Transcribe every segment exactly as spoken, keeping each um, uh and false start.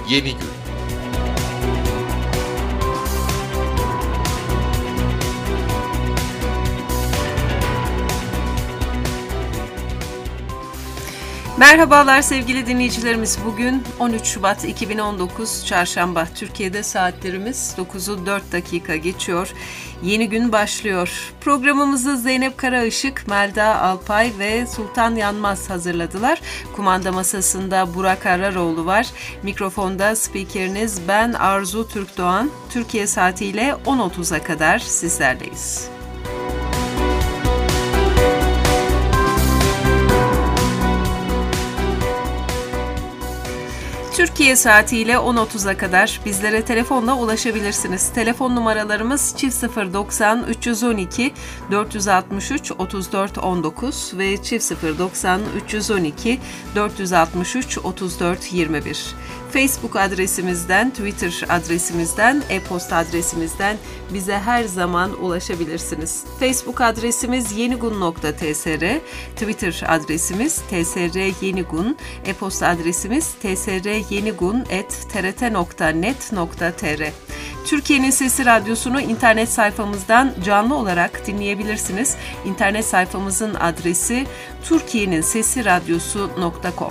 Yeni Gün. Merhabalar sevgili dinleyicilerimiz. Bugün on üç Şubat iki bin on dokuz Çarşamba. Türkiye'de saatlerimiz dokuzu dört dakika geçiyor. Yeni gün başlıyor. Programımızı Zeynep Karaışık, Melda Alpay ve Sultan Yanmaz hazırladılar. Kumanda masasında Burak Araroğlu var. Mikrofonda spikeriniz ben Arzu Türkdoğan. Türkiye saatiyle on otuza kadar sizlerleyiz. Türkiye saatiyle on otuza kadar bizlere telefonla ulaşabilirsiniz. Telefon numaralarımız çift sıfır doksan üç yüz on iki dört yüz altmış üç otuz dört on dokuz ve çift sıfır doksan üç yüz on iki dört yüz altmış üç otuz dört yirmi bir. Facebook adresimizden, Twitter adresimizden, e-posta adresimizden bize her zaman ulaşabilirsiniz. Facebook adresimiz yenigun nokta tsr, Twitter adresimiz tsryenigun, e-posta adresimiz tsryenigun at trt nokta net nokta tr. Türkiye'nin Sesi Radyosu'nu internet sayfamızdan canlı olarak dinleyebilirsiniz. İnternet sayfamızın adresi türkiyenin sesi radyosu nokta com.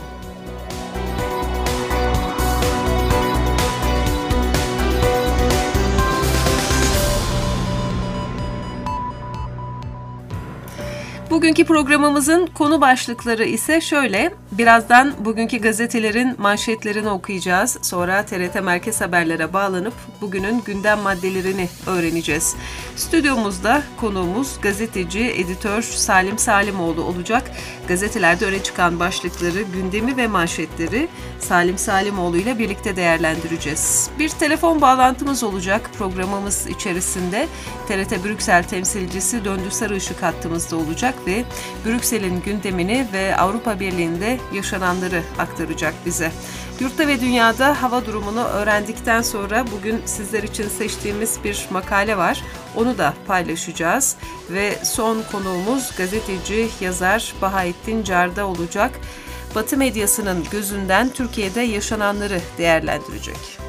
Bugünkü programımızın konu başlıkları ise şöyle. Birazdan bugünkü gazetelerin manşetlerini okuyacağız. Sonra T R T Merkez Haberler'e bağlanıp bugünün gündem maddelerini öğreneceğiz. Stüdyomuzda konuğumuz gazeteci, editör Salim Salimoğlu olacak. Gazetelerde öne çıkan başlıkları, gündemi ve manşetleri Salim Salimoğlu ile birlikte değerlendireceğiz. Bir telefon bağlantımız olacak programımız içerisinde. T R T Brüksel temsilcisi Döndü Sarıışık hattımızda olacak ve Brüksel'in gündemini ve Avrupa Birliği'nde yaşananları aktaracak bize. Yurtta ve dünyada hava durumunu öğrendikten sonra bugün sizler için seçtiğimiz bir makale var. Onu da paylaşacağız ve son konuğumuz gazeteci, yazar Bahaettin Carda olacak. Batı medyasının gözünden Türkiye'de yaşananları değerlendirecek.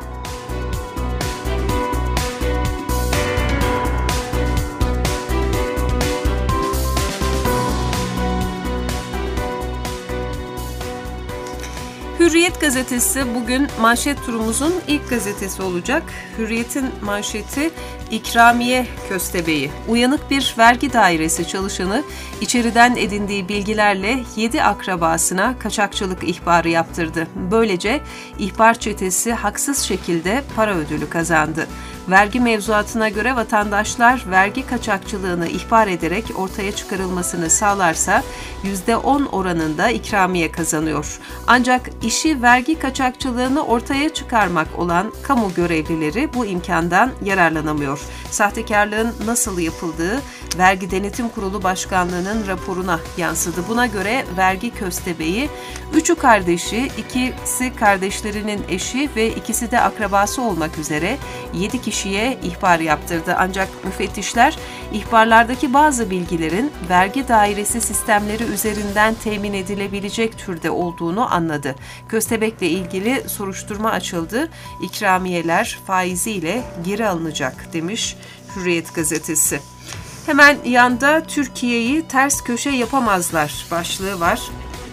Hürriyet gazetesi bugün manşet turumuzun ilk gazetesi olacak. Hürriyet'in manşeti İkramiye Köstebeği. Uyanık bir vergi dairesi çalışanı içeriden edindiği bilgilerle yedi akrabasına kaçakçılık ihbarı yaptırdı. Böylece ihbar çetesi haksız şekilde para ödülü kazandı. Vergi mevzuatına göre vatandaşlar vergi kaçakçılığını ihbar ederek ortaya çıkarılmasını sağlarsa yüzde on oranında ikramiye kazanıyor. Ancak işi vergi kaçakçılığını ortaya çıkarmak olan kamu görevlileri bu imkandan yararlanamıyor. Sahtekarlığın nasıl yapıldığı Vergi Denetim Kurulu Başkanlığı'nın raporuna yansıdı. Buna göre vergi köstebeği, üçü kardeşi, ikisi kardeşlerinin eşi ve ikisi de akrabası olmak üzere yedi kişiye ihbar yaptırdı. Ancak müfettişler ihbarlardaki bazı bilgilerin vergi dairesi sistemleri üzerinden temin edilebilecek türde olduğunu anladı. Köstebekle ilgili soruşturma açıldı. İkramiyeler faiziyle geri alınacak demiş Hürriyet gazetesi. Hemen yanda Türkiye'yi ters köşe yapamazlar başlığı var.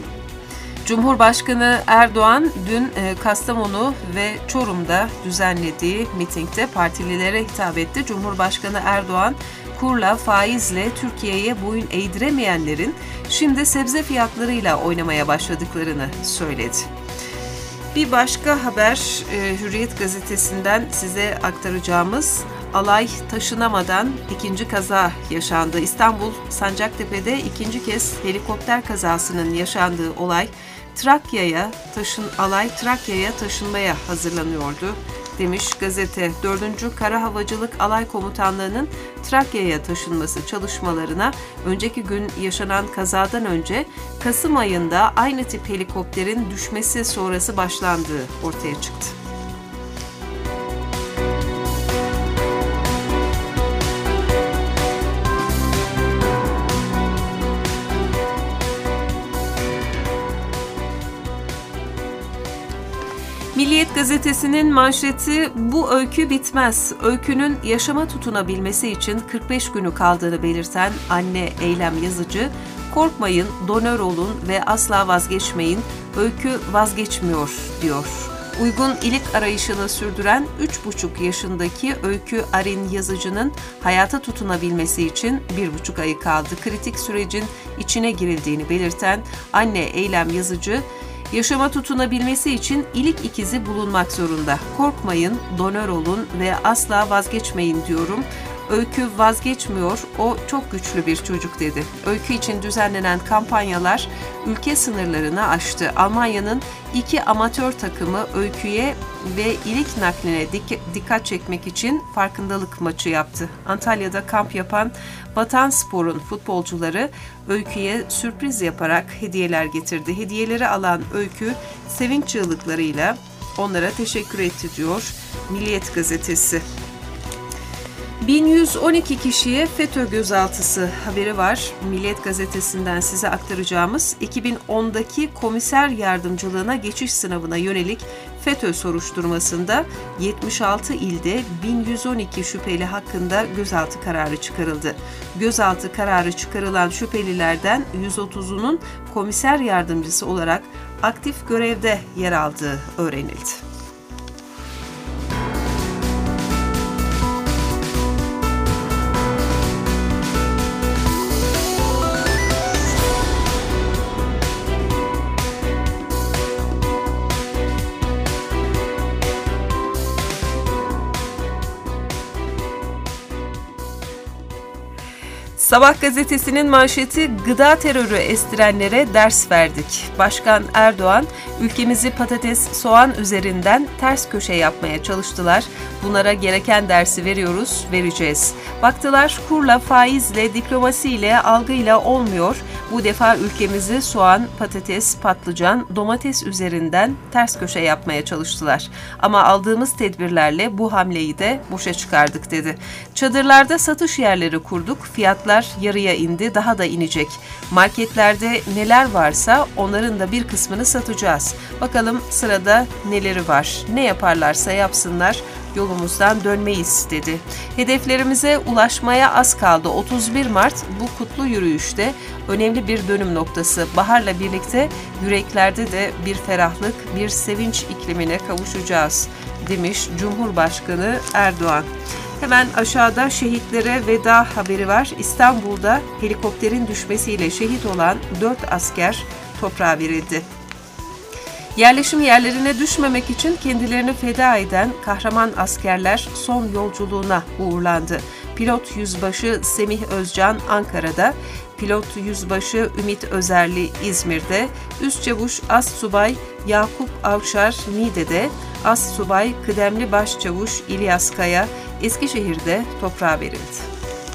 Cumhurbaşkanı Erdoğan dün Kastamonu ve Çorum'da düzenlediği mitingde partililere hitap etti. Cumhurbaşkanı Erdoğan, kurla, faizle Türkiye'ye boyun eğdiremeyenlerin şimdi sebze fiyatlarıyla oynamaya başladıklarını söyledi. Bir başka haber Hürriyet gazetesinden size aktaracağımız alay taşınamadan ikinci kaza yaşandı. İstanbul Sancaktepe'de ikinci kez helikopter kazasının yaşandığı olay Trakya'ya taşın alay Trakya'ya taşınmaya hazırlanıyordu demiş gazete. dördüncü Kara Havacılık Alay Komutanlığı'nın Trakya'ya taşınması çalışmalarına önceki gün yaşanan kazadan önce Kasım ayında aynı tip helikopterin düşmesi sonrası başlandığı ortaya çıktı. Milliyet gazetesinin manşeti "Bu öykü bitmez. Öykünün yaşama tutunabilmesi için kırk beş günü kaldığını belirten anne Eylem Yazıcı, korkmayın, donör olun ve asla vazgeçmeyin. Öykü vazgeçmiyor" diyor. Uygun ilik arayışını sürdüren üç buçuk yaşındaki Öykü Arin Yazıcı'nın hayata tutunabilmesi için bir buçuk ayı kaldı. Kritik sürecin içine girildiğini belirten anne Eylem Yazıcı, yaşama tutunabilmesi için ilik ikizi bulunmak zorunda. Korkmayın, donör olun ve asla vazgeçmeyin diyorum. Öykü vazgeçmiyor, o çok güçlü bir çocuk dedi. Öykü için düzenlenen kampanyalar ülke sınırlarını aştı. Almanya'nın iki amatör takımı Öykü'ye ve ilik nakline dik- dikkat çekmek için farkındalık maçı yaptı. Antalya'da kamp yapan Vatanspor'un futbolcuları Öykü'ye sürpriz yaparak hediyeler getirdi. Hediyeleri alan Öykü sevinç çığlıklarıyla onlara teşekkür etti diyor Milliyet gazetesi. bin yüz on iki kişiye FETÖ gözaltısı haberi var. Milliyet gazetesinden size aktaracağımız iki bin ondaki komiser yardımcılığına geçiş sınavına yönelik FETÖ soruşturmasında yetmiş altı ilde bin yüz on iki şüpheli hakkında gözaltı kararı çıkarıldı. Gözaltı kararı çıkarılan şüphelilerden yüz otuzunun komiser yardımcısı olarak aktif görevde yer aldığı öğrenildi. Sabah gazetesinin manşeti "Gıda terörü estirenlere ders verdik." Başkan Erdoğan, ülkemizi patates, soğan üzerinden ters köşe yapmaya çalıştılar. Bunlara gereken dersi veriyoruz, vereceğiz. Baktılar kurla, faizle, diplomasiyle, algıyla olmuyor. Bu defa ülkemizi soğan, patates, patlıcan, domates üzerinden ters köşe yapmaya çalıştılar. Ama aldığımız tedbirlerle bu hamleyi de boşa çıkardık dedi. Çadırlarda satış yerleri kurduk, fiyatlar yarıya indi, daha da inecek. Marketlerde neler varsa onların da bir kısmını satacağız. Bakalım sırada neleri var? Ne yaparlarsa yapsınlar, yolumuzdan dönmeyiz dedi. Hedeflerimize ulaşmaya az kaldı. otuz bir Mart bu kutlu yürüyüşte önemli bir dönüm noktası. Baharla birlikte yüreklerde de bir ferahlık, bir sevinç iklimine kavuşacağız demiş Cumhurbaşkanı Erdoğan. Hemen aşağıda şehitlere veda haberi var. İstanbul'da helikopterin düşmesiyle şehit olan dört asker toprağa verildi. Yerleşim yerlerine düşmemek için kendilerini feda eden kahraman askerler son yolculuğuna uğurlandı. Pilot Yüzbaşı Semih Özcan Ankara'da, Pilot Yüzbaşı Ümit Özerli İzmir'de, Üstçavuş Astsubay Yakup Avşar Niğde'de, Astsubay Kıdemli Başçavuş İlyas Kaya Eskişehir'de toprağa verildi.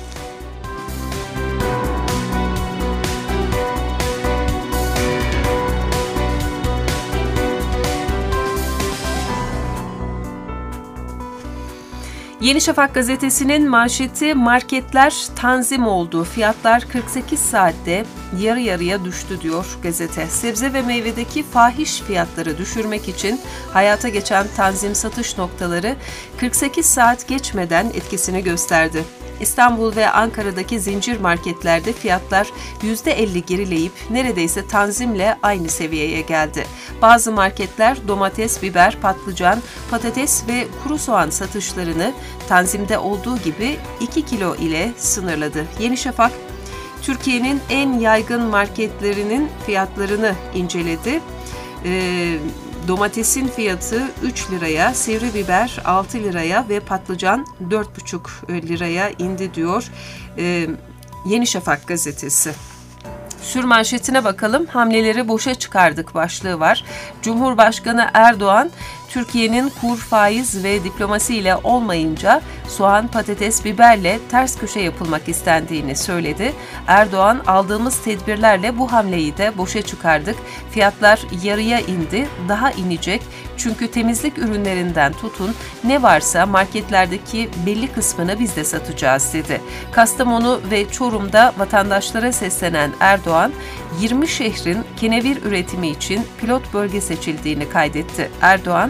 Yeni Şafak gazetesinin manşeti "Marketler tanzim oldu. Fiyatlar kırk sekiz saatte yarı yarıya düştü" diyor gazete. Sebze ve meyvedeki fahiş fiyatları düşürmek için hayata geçen tanzim satış noktaları kırk sekiz saat geçmeden etkisini gösterdi. İstanbul ve Ankara'daki zincir marketlerde fiyatlar yüzde elli gerileyip neredeyse tanzimle aynı seviyeye geldi. Bazı marketler domates, biber, patlıcan, patates ve kuru soğan satışlarını tanzimde olduğu gibi iki kilo ile sınırladı. Yeni Şafak, Türkiye'nin en yaygın marketlerinin fiyatlarını inceledi. Ee, Domatesin fiyatı üç liraya, sivri biber altı liraya ve patlıcan dört buçuk liraya indi diyor ee, Yeni Şafak gazetesi. Sürmanşetine bakalım. Hamleleri boşa çıkardık başlığı var. Cumhurbaşkanı Erdoğan, Türkiye'nin kur, faiz ve diplomasiyle olmayınca soğan, patates, biberle ters köşe yapılmak istendiğini söyledi. Erdoğan, aldığımız tedbirlerle bu hamleyi de boşa çıkardık. Fiyatlar yarıya indi, daha inecek. Çünkü temizlik ürünlerinden tutun ne varsa marketlerdeki belli kısmını biz de satacağız dedi. Kastamonu ve Çorum'da vatandaşlara seslenen Erdoğan, yirmi şehrin kenevir üretimi için pilot bölge seçildiğini kaydetti. Erdoğan,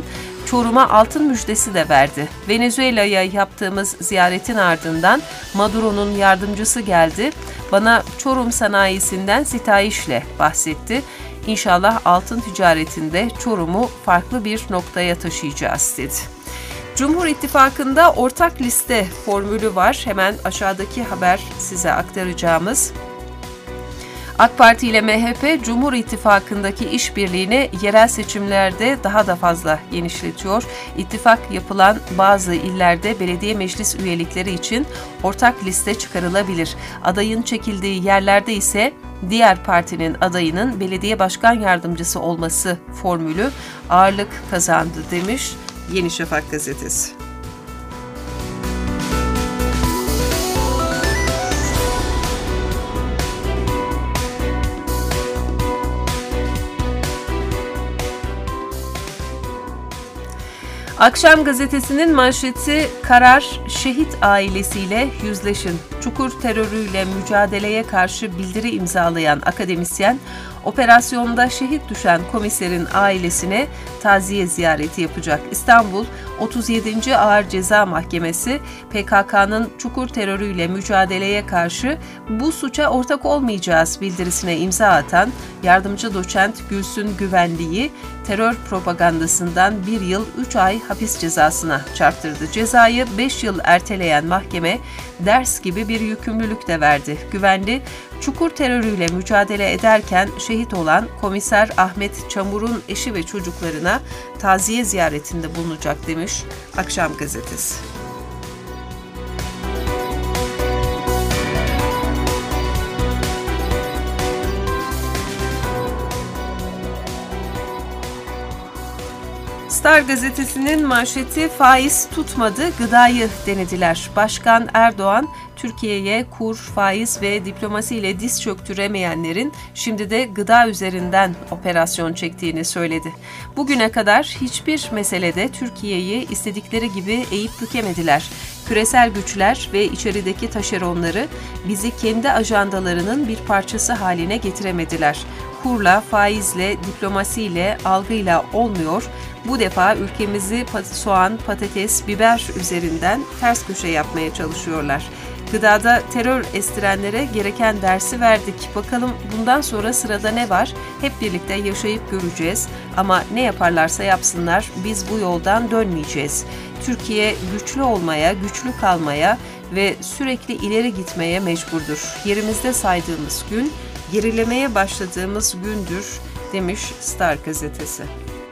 Çorum'a altın müjdesi de verdi. Venezuela'ya yaptığımız ziyaretin ardından Maduro'nun yardımcısı geldi. Bana Çorum sanayisinden sitayişle bahsetti. İnşallah altın ticaretinde Çorum'u farklı bir noktaya taşıyacağız dedi. Cumhur İttifakı'nda ortak liste formülü var. Hemen aşağıdaki haber size aktaracağımız. AK Parti ile M H P, Cumhur İttifakı'ndaki işbirliğini yerel seçimlerde daha da fazla genişletiyor. İttifak yapılan bazı illerde belediye meclis üyelikleri için ortak liste çıkarılabilir. Adayın çekildiği yerlerde ise diğer partinin adayının belediye başkan yardımcısı olması formülü ağırlık kazandı demiş Yeni Şafak gazetesi. Akşam gazetesinin manşeti karar şehit ailesiyle yüzleşin. Çukur terörüyle mücadeleye karşı bildiri imzalayan akademisyen, operasyonda şehit düşen komiserin ailesine taziye ziyareti yapacak. İstanbul otuz yedinci Ağır Ceza Mahkemesi, P K K'nın çukur terörüyle mücadeleye karşı bu suça ortak olmayacağız bildirisine imza atan yardımcı doçent Gülsün Güvenli'yi terör propagandasından bir yıl üç ay hapis cezasına çarptırdı. Cezayı beş yıl erteleyen mahkeme ders gibi bir yükümlülük de verdi. Güvenli, çukur terörüyle mücadele ederken şehit olan Komiser Ahmet Çamur'un eşi ve çocuklarına taziye ziyaretinde bulunacak demiş Akşam gazetesi. Star gazetesinin manşeti faiz tutmadı, gıdayı denediler. Başkan Erdoğan, Türkiye'ye kur, faiz ve diplomasiyle diz çöktüremeyenlerin şimdi de gıda üzerinden operasyon çektiğini söyledi. Bugüne kadar hiçbir meselede Türkiye'yi istedikleri gibi eğip bükemediler. Küresel güçler ve içerideki taşeronları bizi kendi ajandalarının bir parçası haline getiremediler. Kurla, faizle, diplomasiyle, algıyla olmuyor. Bu defa ülkemizi soğan, patates, biber üzerinden ters köşe yapmaya çalışıyorlar. Gıdada terör estirenlere gereken dersi verdik. Bakalım bundan sonra sırada ne var? Hep birlikte yaşayıp göreceğiz. Ama ne yaparlarsa yapsınlar, biz bu yoldan dönmeyeceğiz. Türkiye güçlü olmaya, güçlü kalmaya ve sürekli ileri gitmeye mecburdur. Yerimizde saydığımız gün, gerilemeye başladığımız gündür demiş Star gazetesi.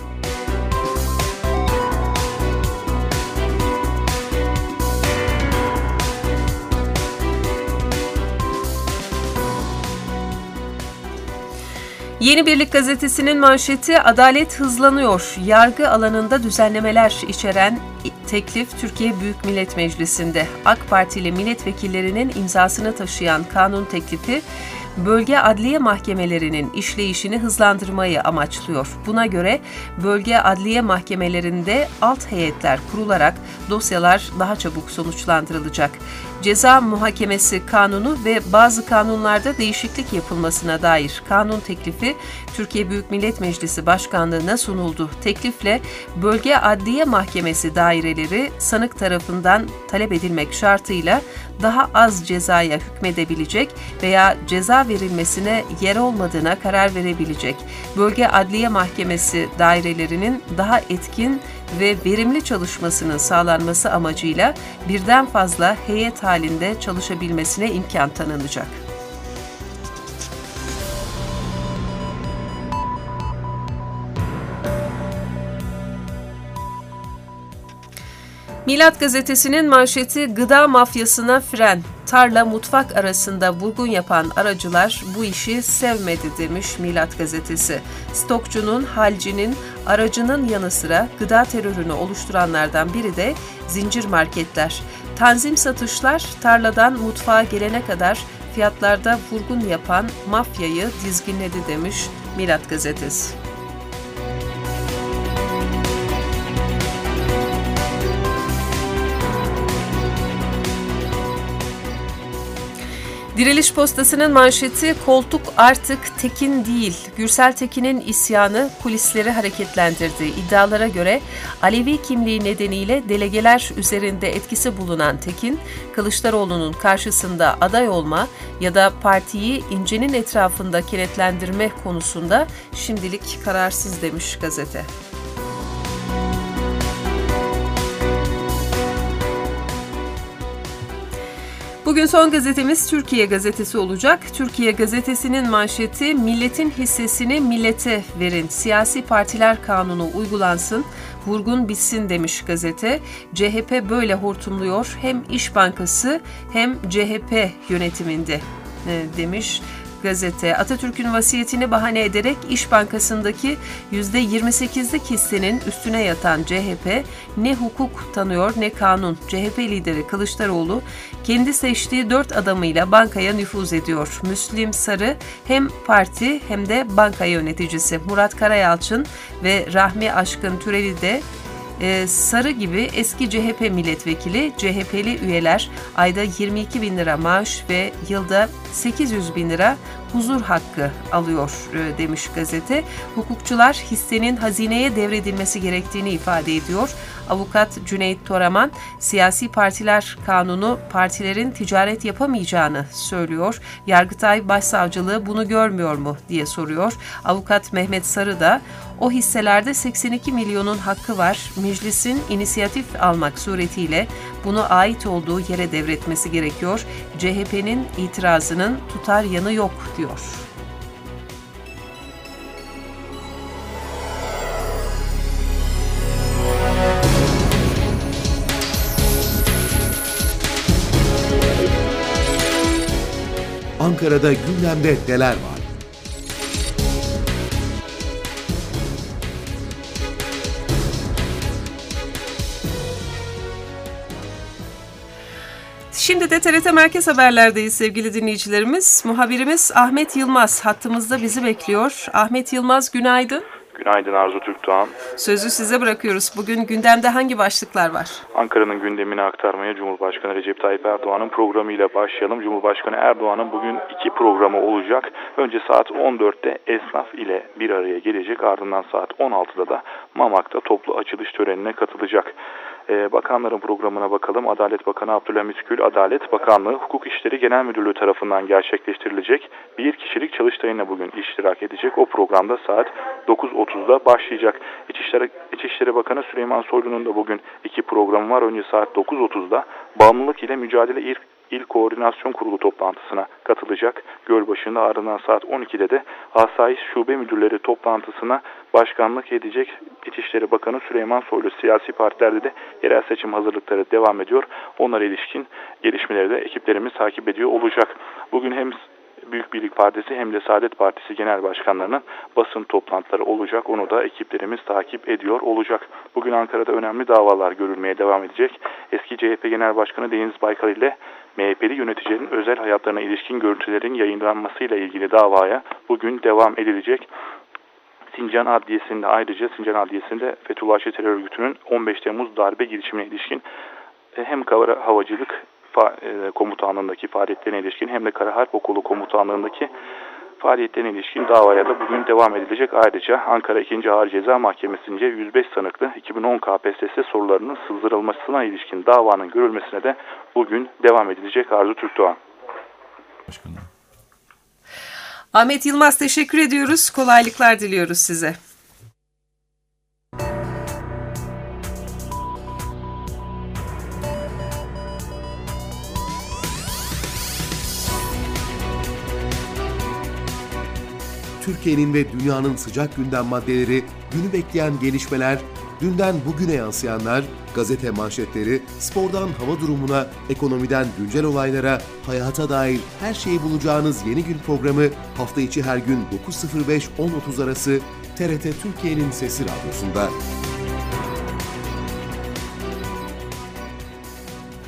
Yeni Birlik gazetesinin manşeti adalet hızlanıyor. Yargı alanında düzenlemeler içeren teklif Türkiye Büyük Millet Meclisi'nde. AK Partili milletvekillerinin imzasını taşıyan kanun teklifi bölge adliye mahkemelerinin işleyişini hızlandırmayı amaçlıyor. Buna göre bölge adliye mahkemelerinde alt heyetler kurularak dosyalar daha çabuk sonuçlandırılacak. Ceza muhakemesi kanunu ve bazı kanunlarda değişiklik yapılmasına dair kanun teklifi Türkiye Büyük Millet Meclisi Başkanlığı'na sunuldu. Teklifle bölge adliye mahkemesi daireleri sanık tarafından talep edilmek şartıyla daha az cezaya hükmedebilecek veya ceza verilmesine yer olmadığına karar verebilecek. Bölge Adliye Mahkemesi dairelerinin daha etkin ve verimli çalışmasının sağlanması amacıyla birden fazla heyet halinde çalışabilmesine imkan tanınacak. Milat gazetesinin manşeti gıda mafyasına fren. Tarla mutfak arasında vurgun yapan aracılar bu işi sevmedi demiş Milat gazetesi. Stokçunun, halcinin, aracının yanı sıra gıda terörünü oluşturanlardan biri de zincir marketler. Tanzim satışlar tarladan mutfağa gelene kadar fiyatlarda vurgun yapan mafyayı dizginledi demiş Milat gazetesi. Diriliş Postası'nın manşeti koltuk artık Tekin değil. Gürsel Tekin'in isyanı kulisleri hareketlendirdi. İddialara göre Alevi kimliği nedeniyle delegeler üzerinde etkisi bulunan Tekin, Kılıçdaroğlu'nun karşısında aday olma ya da partiyi İnce'nin etrafında kenetlendirme konusunda şimdilik kararsız demiş gazete. Bugün son gazetemiz Türkiye Gazetesi olacak. Türkiye Gazetesi'nin manşeti milletin hissesini millete verin. Siyasi partiler kanunu uygulansın, vurgun bitsin demiş gazete. C H P böyle hortumluyor. Hem İş Bankası hem C H P yönetiminde demiş gazete. Atatürk'ün vasiyetini bahane ederek İş Bankası'ndaki yüzde yirmi sekizlik hissenin üstüne yatan C H P ne hukuk tanıyor ne kanun. C H P lideri Kılıçdaroğlu kendi seçtiği dört adamıyla bankaya nüfuz ediyor. Müslim Sarı hem parti hem de banka yöneticisi. Murat Karayalçın ve Rahmi Aşkın Türeli de Ee, Sarı gibi eski C H P milletvekili, C H P'li üyeler ayda yirmi iki bin lira maaş ve yılda sekiz yüz bin lira huzur hakkı alıyor e, demiş gazete. Hukukçular hissenin hazineye devredilmesi gerektiğini ifade ediyor. Avukat Cüneyt Toraman, siyasi partiler kanunu partilerin ticaret yapamayacağını söylüyor. Yargıtay Başsavcılığı bunu görmüyor mu diye soruyor. Avukat Mehmet Sarı da o hisselerde seksen iki milyonun hakkı var. Meclisin inisiyatif almak suretiyle bunu ait olduğu yere devretmesi gerekiyor. C H P'nin itirazının tutar yanı yok diyor. Ankara'da gündemde neler var? Şimdi de T R T Merkez Haberler'deyiz sevgili dinleyicilerimiz. Muhabirimiz Ahmet Yılmaz hattımızda bizi bekliyor. Ahmet Yılmaz, günaydın. Günaydın Arzu Türkdoğan. Sözü size bırakıyoruz. Bugün gündemde hangi başlıklar var? Ankara'nın gündemini aktarmaya Cumhurbaşkanı Recep Tayyip Erdoğan'ın programıyla başlayalım. Cumhurbaşkanı Erdoğan'ın bugün iki programı olacak. Önce saat on dörtte esnaf ile bir araya gelecek. Ardından saat on altıda da Mamak'ta toplu açılış törenine katılacak. Ee, bakanların programına bakalım. Adalet Bakanı Abdülhamit Gül, Adalet Bakanlığı Hukuk İşleri Genel Müdürlüğü tarafından gerçekleştirilecek bir kişilik çalıştayına bugün iştirak edecek. O programda saat dokuz otuzda başlayacak. İçişleri, İçişleri Bakanı Süleyman Soylu'nun da bugün iki programı var. Önce saat dokuz otuzda Bağımlılık ile Mücadele İl, İl Koordinasyon Kurulu toplantısına katılacak. Gölbaşı'nda, ardından saat on ikide de Asayiş Şube Müdürleri toplantısına başkanlık edecek İçişleri Bakanı Süleyman Soylu. Siyasi partilerde de yerel seçim hazırlıkları devam ediyor. Onlara ilişkin gelişmeleri de ekiplerimiz takip ediyor olacak. Bugün hem Büyük Birlik Partisi hem de Saadet Partisi Genel Başkanlarının basın toplantıları olacak. Onu da ekiplerimiz takip ediyor olacak. Bugün Ankara'da önemli davalar görülmeye devam edecek. Eski C H P Genel Başkanı Deniz Baykal ile M H P'li yöneticilerin özel hayatlarına ilişkin görüntülerin yayınlanmasıyla ilgili davaya bugün devam edilecek. Sincan Adliyesi'nde ayrıca Sincan Adliyesi'nde Fethullahçı terör örgütünün on beş Temmuz darbe girişimine ilişkin hem kara havacılık komutanlığındaki faaliyetlerine ilişkin hem de Kara Harp Okulu komutanlığındaki faaliyetlerine ilişkin davaya da bugün devam edilecek. Ayrıca Ankara ikinci Ağır Ceza Mahkemesi'nce yüz beş sanıklı iki bin on K P S S sorularının sızdırılmasına ilişkin davanın görülmesine de bugün devam edilecek. Arzu Türkdoğan. Başkanım. Ahmet Yılmaz, teşekkür ediyoruz. Kolaylıklar diliyoruz size. Türkiye'nin ve dünyanın sıcak gündem maddeleri, günü bekleyen gelişmeler, dünden bugüne yansıyanlar, gazete manşetleri, spordan hava durumuna, ekonomiden güncel olaylara, hayata dair her şeyi bulacağınız Yeni Gün programı hafta içi her gün dokuz sıfır beş on otuz arası T R T Türkiye'nin Sesi Radyosu'nda.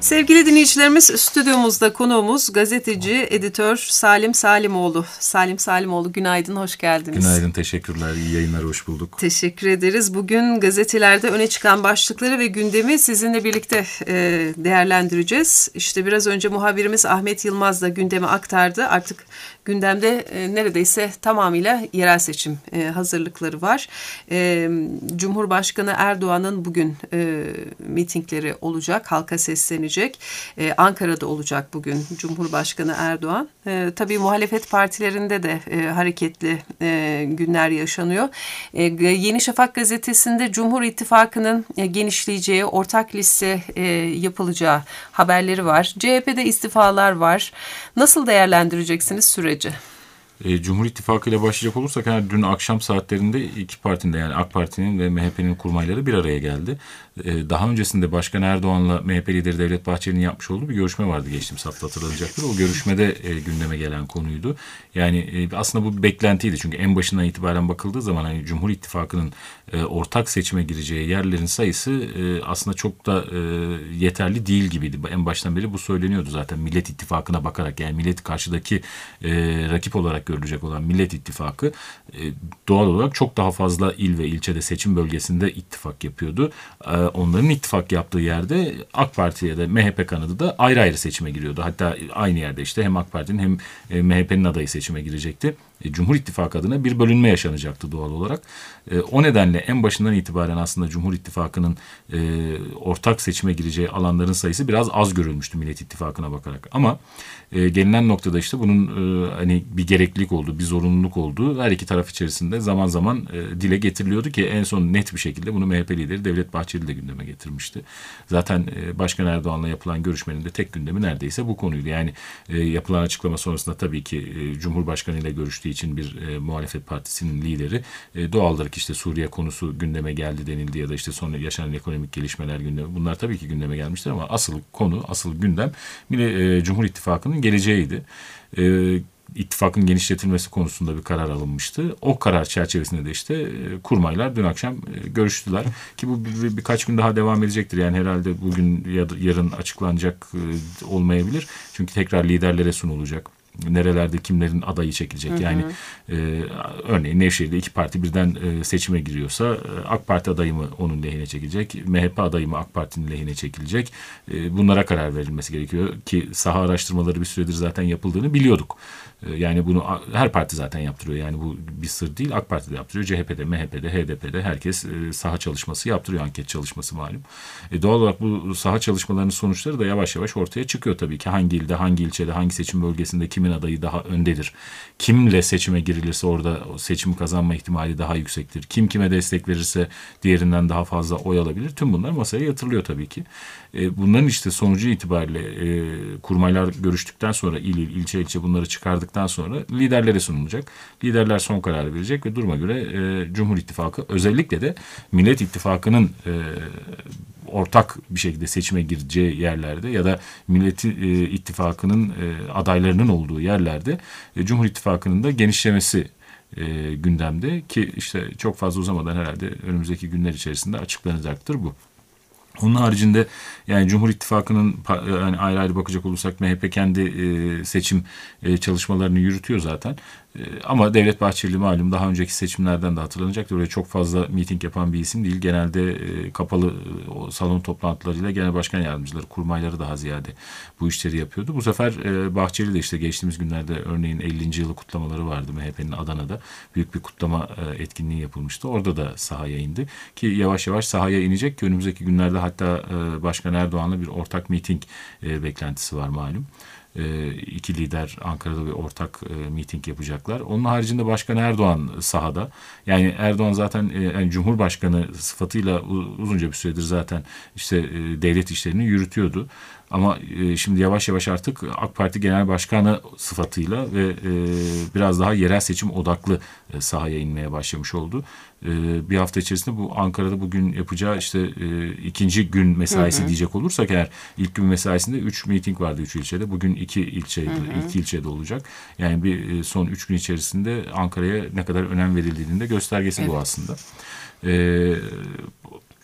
Sevgili dinleyicilerimiz, stüdyomuzda konuğumuz gazeteci, editör Salim Salimoğlu. Salim Salimoğlu, günaydın, hoş geldiniz. Günaydın, teşekkürler. İyi yayınlar, hoş bulduk. Teşekkür ederiz. Bugün gazetelerde öne çıkan başlıkları ve gündemi sizinle birlikte e, değerlendireceğiz. İşte biraz önce muhabirimiz Ahmet Yılmaz da gündemi aktardı. Artık gündemde e, neredeyse tamamıyla yerel seçim e, hazırlıkları var. E, Cumhurbaşkanı Erdoğan'ın bugün e, mitingleri olacak, halka seslenecek. Ee, Ankara'da olacak bugün Cumhurbaşkanı Erdoğan. Ee, tabii muhalefet partilerinde de e, hareketli e, günler yaşanıyor. E, Yeni Şafak gazetesinde Cumhur İttifakı'nın e, genişleyeceği, ortak liste e, yapılacağı haberleri var. C H P'de istifalar var. Nasıl değerlendireceksiniz süreci? E, Cumhur İttifakı ile başlayacak olursak, yani dün akşam saatlerinde iki partinin de, yani AK Parti'nin ve M H P'nin kurmayları bir araya geldi. E, daha öncesinde Başkan Erdoğan'la M H P lideri Devlet Bahçeli'nin yapmış olduğu bir görüşme vardı geçtiğimiz hafta, hatırlanacaktır. O görüşmede e, gündeme gelen konuydu. Yani e, aslında bu bir beklentiydi. Çünkü en başından itibaren bakıldığı zaman hani Cumhur İttifakı'nın e, ortak seçime gireceği yerlerin sayısı e, aslında çok da e, yeterli değil gibiydi. En baştan beri bu söyleniyordu zaten, Millet İttifakı'na bakarak. Yani millet karşıdaki e, rakip olarak görülecek olan Millet İttifakı e, doğal olarak çok daha fazla il ve ilçede, seçim bölgesinde ittifak yapıyordu. E, onların ittifak yaptığı yerde AK Parti'ye de M H P kanadı da ayrı ayrı seçime giriyordu. Hatta aynı yerde işte hem AK Parti'nin hem e, M H P'nin adayı seçime girecekti. E, Cumhur İttifakı adına bir bölünme yaşanacaktı doğal olarak. E, o nedenle en başından itibaren aslında Cumhur İttifakı'nın e, ortak seçime gireceği alanların sayısı biraz az görülmüştü Millet İttifakı'na bakarak. Ama e, gelinen noktada işte bunun e, hani bir gereklilik olduğu, bir zorunluluk olduğu her iki taraf içerisinde zaman zaman e, dile getiriliyordu ki en son net bir şekilde bunu M H P lideri Devlet Bahçeli de gündeme getirmişti. Zaten e, Başkan Erdoğan'la yapılan görüşmenin de tek gündemi neredeyse bu konuydu. Yani e, yapılan açıklama sonrasında tabii ki e, Cumhurbaşkanı ile görüştüğü için bir e, muhalefet partisinin lideri e, doğaldır ki işte Suriye konusu gündeme geldi denildi ya da işte sonra yaşanan ekonomik gelişmeler gündeme. Bunlar tabii ki gündeme gelmiştir ama asıl konu, asıl gündem e, Cumhur İttifakı'nın geleceğiydi. E, İttifakın genişletilmesi konusunda bir karar alınmıştı. O karar çerçevesinde de işte e, kurmaylar dün akşam e, görüştüler. Ki bu bir, bir, birkaç gün daha devam edecektir. Yani herhalde bugün ya da yarın açıklanacak e, olmayabilir. Çünkü tekrar liderlere sunulacak. Nerelerde kimlerin adayı çekilecek. Hı hı. Yani e, örneğin Nevşehir'de iki parti birden e, seçime giriyorsa e, AK Parti adayı mı onun lehine çekilecek, M H P adayı mı AK Parti'nin lehine çekilecek. E, bunlara karar verilmesi gerekiyor ki saha araştırmaları bir süredir zaten yapıldığını biliyorduk. E, yani bunu her parti zaten yaptırıyor. Yani bu bir sır değil. AK Parti de yaptırıyor. C H P'de, M H P'de, H D P'de herkes e, saha çalışması yaptırıyor. Anket çalışması malum. E, doğal olarak bu saha çalışmalarının sonuçları da yavaş yavaş ortaya çıkıyor tabii ki. Hangi ilde, hangi ilçede, hangi seçim bölgesinde kimin adayı daha öndedir? Kimle seçime girilirse orada seçimi kazanma ihtimali daha yüksektir. Kim kime destek verirse diğerinden daha fazla oy alabilir. Tüm bunlar masaya yatırılıyor tabii ki. E, bunların işte sonucu itibariyle e, kurmaylar görüştükten sonra il il, ilçe ilçe bunları çıkardıktan sonra liderlere sunulacak. Liderler son kararı verecek ve duruma göre e, Cumhur İttifakı, özellikle de Millet İttifakı'nın e, ortak bir şekilde seçime gireceği yerlerde ya da Millet e, İttifakı'nın e, adaylarının olduğu yerlerde e, Cumhur İttifakı'nın da genişlemesi e, gündemde ki işte çok fazla uzamadan herhalde önümüzdeki günler içerisinde açıklanacaktır bu. Onun haricinde yani Cumhur İttifakı'nın yani ayrı ayrı bakacak olursak M H P kendi e, seçim e, çalışmalarını yürütüyor zaten. E, ama Devlet Bahçeli malum daha önceki seçimlerden de hatırlanacaktır. Öyle çok fazla miting yapan bir isim değil. Genelde e, kapalı o salon toplantılarıyla genel başkan yardımcıları, kurmayları daha ziyade bu işleri yapıyordu. Bu sefer e, Bahçeli de işte geçtiğimiz günlerde örneğin ellinci yılı kutlamaları vardı M H P'nin Adana'da. Büyük bir kutlama e, etkinliği yapılmıştı. Orada da sahaya indi. Ki yavaş yavaş sahaya inecek ki önümüzdeki günlerde hatta e, Başkan Erdoğan'la bir ortak miting e, beklentisi var malum. E, iki lider Ankara'da bir ortak e, miting yapacaklar. Onun haricinde Başkan Erdoğan sahada. Yani Erdoğan zaten e, yani Cumhurbaşkanı sıfatıyla uzunca bir süredir zaten işte e, devlet işlerini yürütüyordu. Ama e, şimdi yavaş yavaş artık AK Parti Genel Başkanı sıfatıyla ve e, biraz daha yerel seçim odaklı e, sahaya inmeye başlamış oldu. E, bir hafta içerisinde bu Ankara'da bugün yapacağı işte e, ikinci gün mesaisi hı hı. diyecek olursak eğer ilk gün mesaisinde üç miting vardı üç ilçede. Bugün iki ilçede, iki ilçede olacak. Yani bir e, son üç gün içerisinde Ankara'ya ne kadar önem verildiğinin de göstergesi evet. bu aslında. E,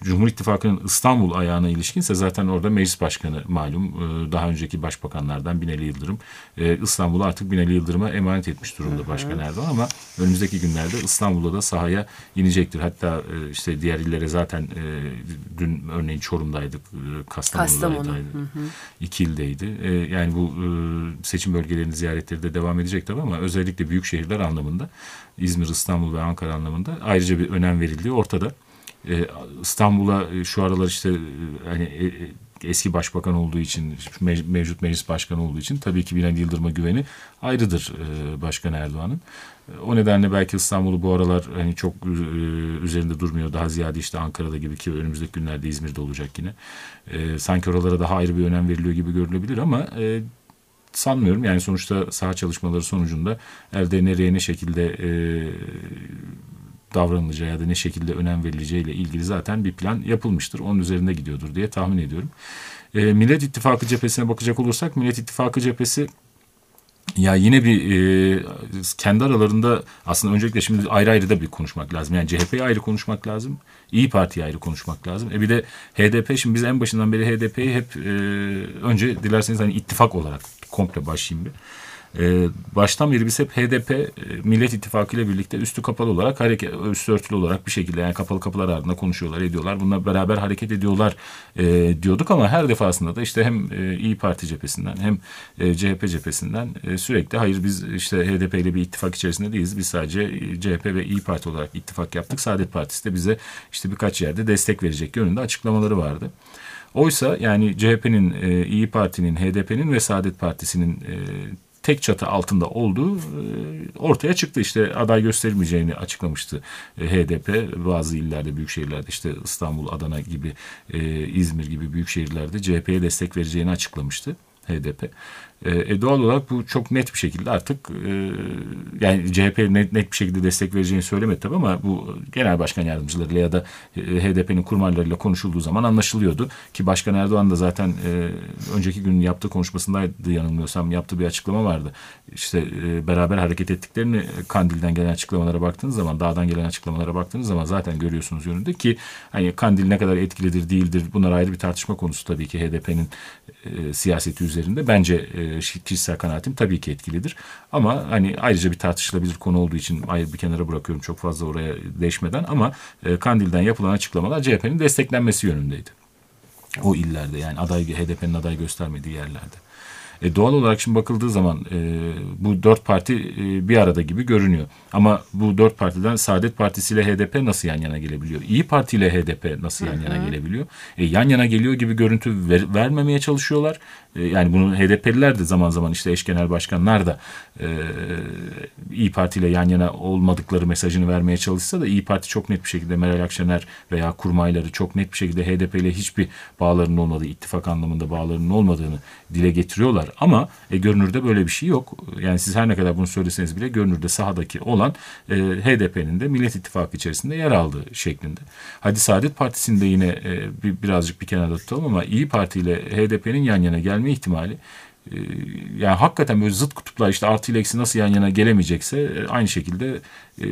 Cumhur İttifakı'nın İstanbul ayağına ilişkinse zaten orada meclis başkanı malum. E, daha önceki başbakanlardan Binali Yıldırım e, İstanbul'u artık Binali Yıldırım'a emanet etmiş durumda Başkan Erdoğan, ama önümüzdeki günlerde İstanbul'da da sahaya inecektir. Hatta e, işte diğer illere zaten e, dün örneğin Çorum'daydık, e, Kastamonu'daydık. Kastamonu. İki ildeydi. E, yani bu e, seçim bölgelerinin ziyaretleri de devam edecek tabii, ama özellikle büyük şehirler anlamında, İzmir, İstanbul ve Ankara anlamında ayrıca bir önem verildiği ortada. E, İstanbul'a e, şu aralar işte e, hani e, eski başbakan olduğu için, me- mevcut meclis başkanı olduğu için tabii ki Binali Yıldırım'a güveni ayrıdır e, Başkan Erdoğan'ın. E, o nedenle belki İstanbul'u bu aralar hani çok e, üzerinde durmuyor. Daha ziyade işte Ankara'da gibi, ki önümüzdeki günlerde İzmir'de olacak yine. E, sanki oralara daha ayrı bir önem veriliyor gibi görülebilir, ama e, sanmıyorum. Yani sonuçta saha çalışmaları sonucunda elde nereye ne şekilde e, davranılacağı ya da ne şekilde önem verileceğiyle ilgili zaten bir plan yapılmıştır. Onun üzerinde gidiyordur diye tahmin ediyorum. E, Millet İttifakı cephesine bakacak olursak, Millet İttifakı cephesi ya yine bir e, kendi aralarında aslında öncelikle şimdi ayrı ayrı da bir konuşmak lazım. Yani C H P'yi ayrı konuşmak lazım. İYİ Parti'yi ayrı konuşmak lazım. E bir de H D P, şimdi biz en başından beri H D P'yi hep e, önce dilerseniz hani ittifak olarak komple başlayayım bir. Ee, baştan beri biz hep H D P e, Millet İttifakı ile birlikte üstü kapalı olarak, hareket, üstü örtülü olarak bir şekilde, yani kapalı kapılar ardında konuşuyorlar, ediyorlar. Bununla beraber hareket ediyorlar e, diyorduk, ama her defasında da işte hem e, İYİ Parti cephesinden hem e, C H P cephesinden e, sürekli hayır biz işte H D P ile bir ittifak içerisinde değiliz. Biz sadece C H P ve İYİ Parti olarak ittifak yaptık. Saadet Partisi de bize işte birkaç yerde destek verecek yönünde açıklamaları vardı. Oysa yani C H P'nin, e, İYİ Parti'nin, H D P'nin ve Saadet Partisi'nin e, tek çatı altında olduğu ortaya çıktı. İşte aday gösterilmeyeceğini açıklamıştı H D P. Bazı illerde, büyük şehirlerde, işte İstanbul, Adana gibi, İzmir gibi büyük şehirlerde C H P'ye destek vereceğini açıklamıştı H D P. E, doğal olarak bu çok net bir şekilde artık e, yani C H P'ye net, net bir şekilde destek vereceğini söylemedi tabii, ama bu genel başkan yardımcılarıyla ya da e, H D P'nin kurmaylarıyla konuşulduğu zaman anlaşılıyordu ki Başkan Erdoğan da zaten e, önceki gün yaptığı konuşmasındaydı yanılmıyorsam, yaptığı bir açıklama vardı. İşte e, beraber hareket ettiklerini, Kandil'den gelen açıklamalara baktığınız zaman, dağdan gelen açıklamalara baktığınız zaman zaten görüyorsunuz yönünde ki hani Kandil ne kadar etkilidir değildir, bunlar ayrı bir tartışma konusu tabii ki H D P'nin e, siyaseti üzerinde. Bence e, kişisel kanaatim tabii ki etkilidir. Ama hani ayrıca bir tartışılabilir konu olduğu için ayrı bir kenara bırakıyorum çok fazla oraya değişmeden, ama e, Kandil'den yapılan açıklamalar C H P'nin desteklenmesi yönündeydi. O illerde, yani aday, H D P'nin aday göstermediği yerlerde. E, doğal olarak şimdi bakıldığı zaman e, bu dört parti e, bir arada gibi görünüyor. Ama bu dört partiden Saadet Partisi ile H D P nasıl yan yana gelebiliyor? İYİ Parti ile H D P nasıl yan yana gelebiliyor? E, yan yana geliyor gibi görüntü ver, vermemeye çalışıyorlar. E, yani bunu H D P'liler de zaman zaman, işte eş genel başkanlar da e, İYİ Parti ile yan yana olmadıkları mesajını vermeye çalışsa da, İYİ Parti çok net bir şekilde, Meral Akşener veya kurmayları çok net bir şekilde H D P ile hiçbir bağlarının olmadığı, ittifak anlamında bağlarının olmadığını dile getiriyorlar. Ama e, görünürde böyle bir şey yok. Yani siz her ne kadar bunu söyleseniz bile görünürde sahadaki olan e, H D P'nin de Millet İttifakı içerisinde yer aldığı şeklinde. Hadi Saadet Partisi'ni de yine e, bir, birazcık bir kenarda tutalım, ama İYİ Parti ile H D P'nin yan yana gelme ihtimali, e, yani hakikaten böyle zıt kutuplar, işte artı ile eksi nasıl yan yana gelemeyecekse e, aynı şekilde e,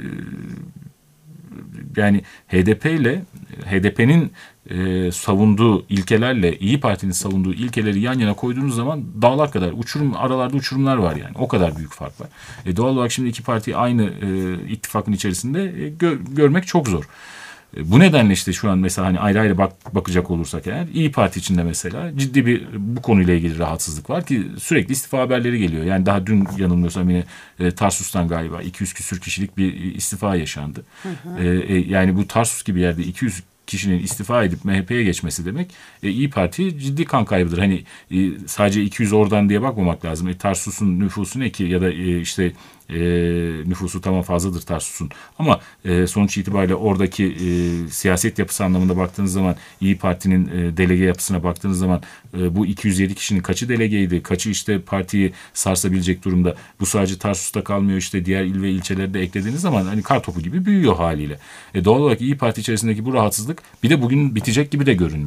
yani H D P ile H D P'nin e, savunduğu ilkelerle İYİ Parti'nin savunduğu ilkeleri yan yana koyduğunuz zaman dağlar kadar, uçurum, aralarda uçurumlar var yani. O kadar büyük fark var. E, doğal olarak şimdi iki parti aynı e, ittifakın içerisinde e, gö- görmek çok zor. E, bu nedenle işte şu an mesela hani ayrı ayrı bak, bakacak olursak eğer, İYİ Parti içinde mesela ciddi bir bu konuyla ilgili rahatsızlık var ki sürekli istifa haberleri geliyor. Yani daha dün yanılmıyorsam yine e, Tarsus'tan galiba iki yüz küsür kişilik bir istifa yaşandı. Hı hı. E, e, yani bu Tarsus gibi yerde iki yüz kişinin istifa edip M H P'ye geçmesi demek, e, İYİ Parti ciddi kan kaybıdır. Hani e, sadece iki yüz oradan diye bakmamak lazım. E, Tarsus'un nüfusu ne ki, ya da e, işte e, nüfusu tamam fazladır Tarsus'un. Ama e, sonuç itibariyle oradaki e, siyaset yapısı anlamında baktığınız zaman, İYİ Parti'nin e, delege yapısına baktığınız zaman e, bu iki yüz yedi kişinin kaçı delegeydi, kaçı işte partiyi sarsabilecek durumda. Bu sadece Tarsus'ta kalmıyor, işte diğer il ve ilçeleri de eklediğiniz zaman hani kar topu gibi büyüyor haliyle. E, doğal olarak İYİ Parti içerisindeki bu rahatsızlık bir de bugün bitecek gibi de görünmüyor.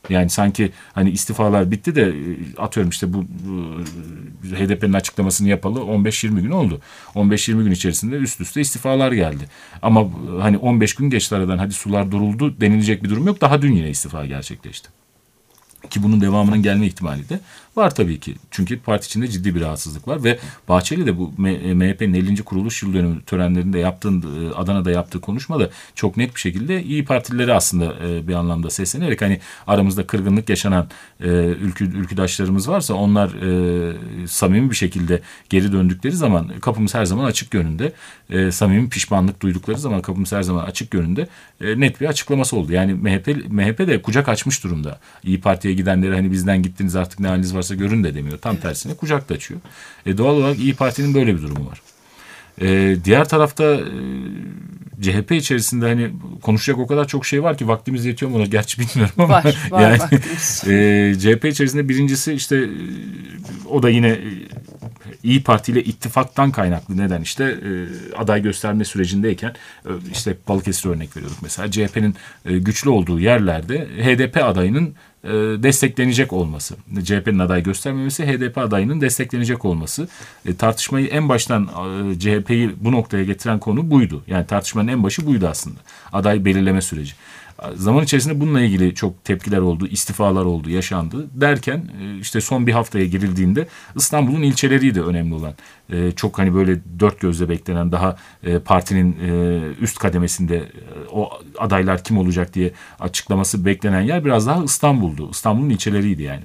Yani sanki hani istifalar bitti de atıyorum işte bu, bu H D P'nin açıklamasını yapalı on beş yirmi gün oldu. on beş yirmi gün içerisinde üst üste istifalar geldi. Ama hani on beş gün geçti aradan, hadi sular duruldu denilecek bir durum yok. Daha dün yine istifa gerçekleşti. Ki bunun devamının gelme ihtimali de var tabii ki. Çünkü parti içinde ciddi bir rahatsızlık var ve Bahçeli de bu M H P'nin ellinci kuruluş yıl dönümü törenlerinde yaptığı, Adana'da yaptığı konuşmada çok net bir şekilde İYİ Partilileri aslında bir anlamda seslenerek hani aramızda kırgınlık yaşanan ülkü, ülküdaşlarımız varsa onlar samimi bir şekilde geri döndükleri zaman kapımız her zaman açık yönünde. Samimi pişmanlık duydukları zaman kapımız her zaman açık yönünde net bir açıklaması oldu. Yani M H P, M H P de kucak açmış durumda. İYİ Parti'ye gidenleri hani bizden gittiniz artık ne haliniz varsa görün de demiyor. Tam tersine kucak da açıyor. E, doğal olarak İYİ Parti'nin böyle bir durumu var. E, diğer tarafta e, C H P içerisinde hani konuşacak o kadar çok şey var ki vaktimiz yetiyor mu ona gerçi bilmiyorum ama var, var yani e, C H P içerisinde birincisi işte e, o da yine e, İYİ Parti ile ittifaktan kaynaklı neden işte e, aday gösterme sürecindeyken e, işte Balıkesir örnek veriyorduk mesela C H P'nin e, güçlü olduğu yerlerde H D P adayının e, desteklenecek olması, C H P'nin aday göstermemesi, H D P adayının desteklenecek olması e, tartışmayı en baştan e, C H P'yi bu noktaya getiren konu buydu. Yani tartışmanın en başı buydu aslında. Aday belirleme süreci. Zaman içerisinde bununla ilgili çok tepkiler oldu, istifalar oldu, yaşandı derken işte son bir haftaya girildiğinde İstanbul'un ilçeleri de önemli olan. Çok hani böyle dört gözle beklenen daha partinin üst kademesinde o adaylar kim olacak diye açıklaması beklenen yer biraz daha İstanbul'du. İstanbul'un ilçeleriydi yani.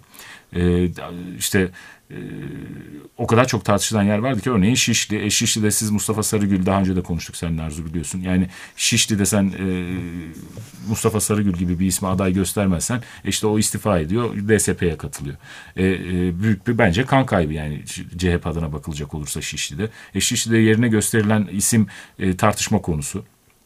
İşte o kadar çok tartışılan yer vardı ki örneğin Şişli. E, Şişli'de siz Mustafa Sarıgül daha önce de konuştuk seninle Arzu biliyorsun. Yani Şişli'de sen e, Mustafa Sarıgül gibi bir ismi aday göstermezsen işte o istifa ediyor D S P'ye katılıyor. E, e, büyük bir bence kan kaybı yani C H P adına bakılacak olursa Şişli'de. E, Şişli'de yerine gösterilen isim e, tartışma konusu.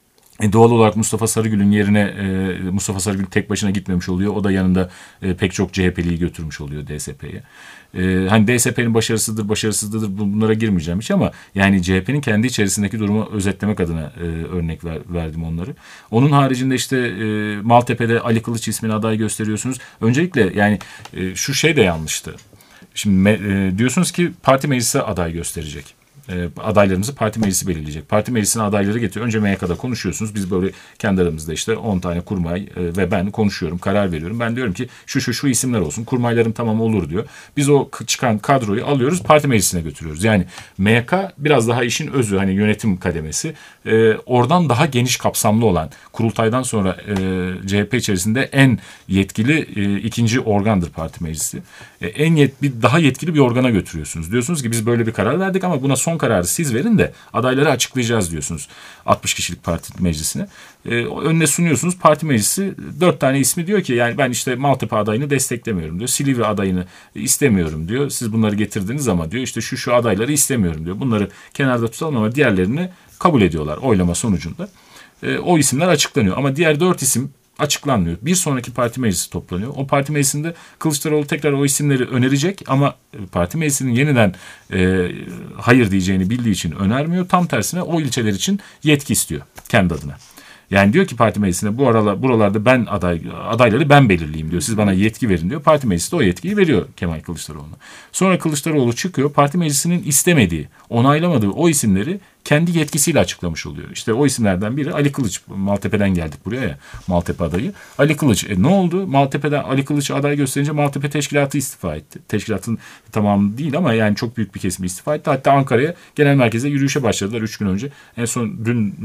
E doğal olarak Mustafa Sarıgül'ün yerine e, Mustafa Sarıgül tek başına gitmemiş oluyor. O da yanında e, pek çok C H P'liyi götürmüş oluyor D S P'ye. E, hani D S P'nin başarısızdır, başarısızdır bunlara girmeyeceğim hiç ama yani C H P'nin kendi içerisindeki durumu özetlemek adına e, örnek ver, verdim onları. Onun haricinde işte e, Maltepe'de Ali Kılıç ismini aday gösteriyorsunuz. Öncelikle yani e, şu şey de yanlıştı. Şimdi me, e, diyorsunuz ki parti meclisi aday gösterecek. E, adaylarımızı parti meclisi belirleyecek. Parti meclisine adayları getiriyor. Önce M Y K'da konuşuyorsunuz. Biz böyle kendi aramızda işte on tane kurmay e, ve ben konuşuyorum, karar veriyorum. Ben diyorum ki şu şu şu isimler olsun. Kurmaylarım tamam olur diyor. Biz o çıkan kadroyu alıyoruz, parti meclisine götürüyoruz. Yani M Y K biraz daha işin özü, hani yönetim kademesi. E, oradan daha geniş kapsamlı olan, kurultaydan sonra e, C H P içerisinde en yetkili e, ikinci organdır parti meclisi. E, en yet, bir, daha yetkili bir organa götürüyorsunuz. Diyorsunuz ki biz böyle bir karar verdik ama buna son kararı siz verin de adayları açıklayacağız diyorsunuz altmış kişilik parti meclisine. Ee, önüne sunuyorsunuz, parti meclisi dört tane ismi diyor ki yani ben işte Maltepe adayını desteklemiyorum diyor. Silivri adayını istemiyorum diyor. Siz bunları getirdiniz ama diyor işte şu şu adayları istemiyorum diyor. Bunları kenarda tutalım ama diğerlerini kabul ediyorlar oylama sonucunda. Ee, o isimler açıklanıyor ama diğer dört isim açıklanmıyor. Bir sonraki parti meclisi toplanıyor. O parti meclisinde Kılıçdaroğlu tekrar o isimleri önerecek ama parti meclisinin yeniden e, hayır diyeceğini bildiği için önermiyor. Tam tersine o ilçeler için yetki istiyor kendi adına. Yani diyor ki parti meclisine bu aralar, buralarda ben aday adayları ben belirleyeyim diyor. Siz bana yetki verin diyor. Parti meclisi de o yetkiyi veriyor Kemal Kılıçdaroğlu'na. Sonra Kılıçdaroğlu çıkıyor. Parti meclisinin istemediği, onaylamadığı o isimleri kendi yetkisiyle açıklamış oluyor. İşte o isimlerden biri Ali Kılıç. Maltepe'den geldik buraya ya. Maltepe adayı. Ali Kılıç. E ne oldu? Maltepe'den Ali Kılıç aday gösterince Maltepe teşkilatı istifa etti. Teşkilatın tamamı değil ama yani çok büyük bir kesimi istifa etti. Hatta Ankara'ya genel merkeze yürüyüşe başladılar üç gün önce. En son dün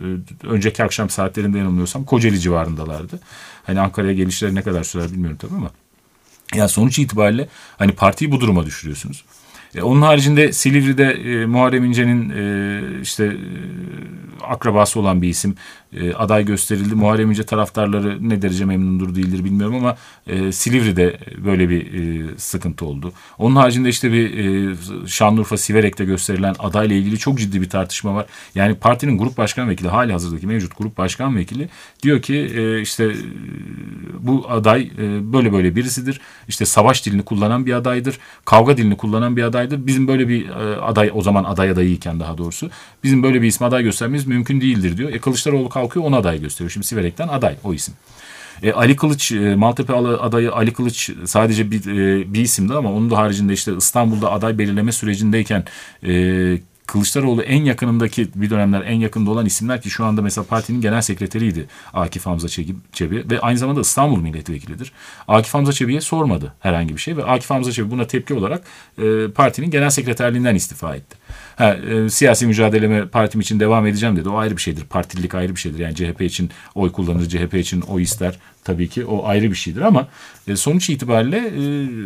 önceki akşam saatlerinde yanılmıyorsam Kocaeli civarındalardı. Hani Ankara'ya gelişleri ne kadar sürer bilmiyorum tabii ama. Yani sonuç itibariyle hani partiyi bu duruma düşürüyorsunuz. E, onun haricinde Silivri'de e, Muharrem İnce'nin e, işte e, akrabası olan bir isim e, aday gösterildi. Muharrem İnce taraftarları ne derece memnundur değildir bilmiyorum ama e, Silivri'de böyle bir e, sıkıntı oldu. Onun haricinde işte bir e, Şanlıurfa Siverek'te gösterilen adayla ilgili çok ciddi bir tartışma var. Yani partinin grup başkan vekili, hali hazırdaki mevcut grup başkan vekili diyor ki e, işte e, bu aday e, böyle böyle birisidir. İşte savaş dilini kullanan bir adaydır. Kavga dilini kullanan bir adaydır. Bizim böyle bir e, aday, o zaman aday adayıyken daha doğrusu bizim böyle bir ismi aday göstermemiz mümkün değildir diyor. E Kılıçdaroğlu kalkıyor ona aday gösteriyor. Şimdi Siverek'ten aday o isim. E, Ali Kılıç, e, Maltepe adayı Ali Kılıç sadece bir, e, bir isimdi ama onun da haricinde işte İstanbul'da aday belirleme sürecindeyken e, Kılıçdaroğlu en yakınındaki bir dönemler en yakında olan isimler ki şu anda mesela partinin genel sekreteriydi Akif Hamza Çebi ve aynı zamanda İstanbul milletvekilidir. Akif Hamza Çebi'ye sormadı herhangi bir şey ve Akif Hamza Çebi buna tepki olarak e, partinin genel sekreterliğinden istifa etti. Ha, e, siyasi mücadeleme partim için devam edeceğim dedi. O ayrı bir şeydir. Partililik ayrı bir şeydir. Yani C H P için oy kullanır, C H P için oy ister. Tabii ki o ayrı bir şeydir ama e, sonuç itibariyle e,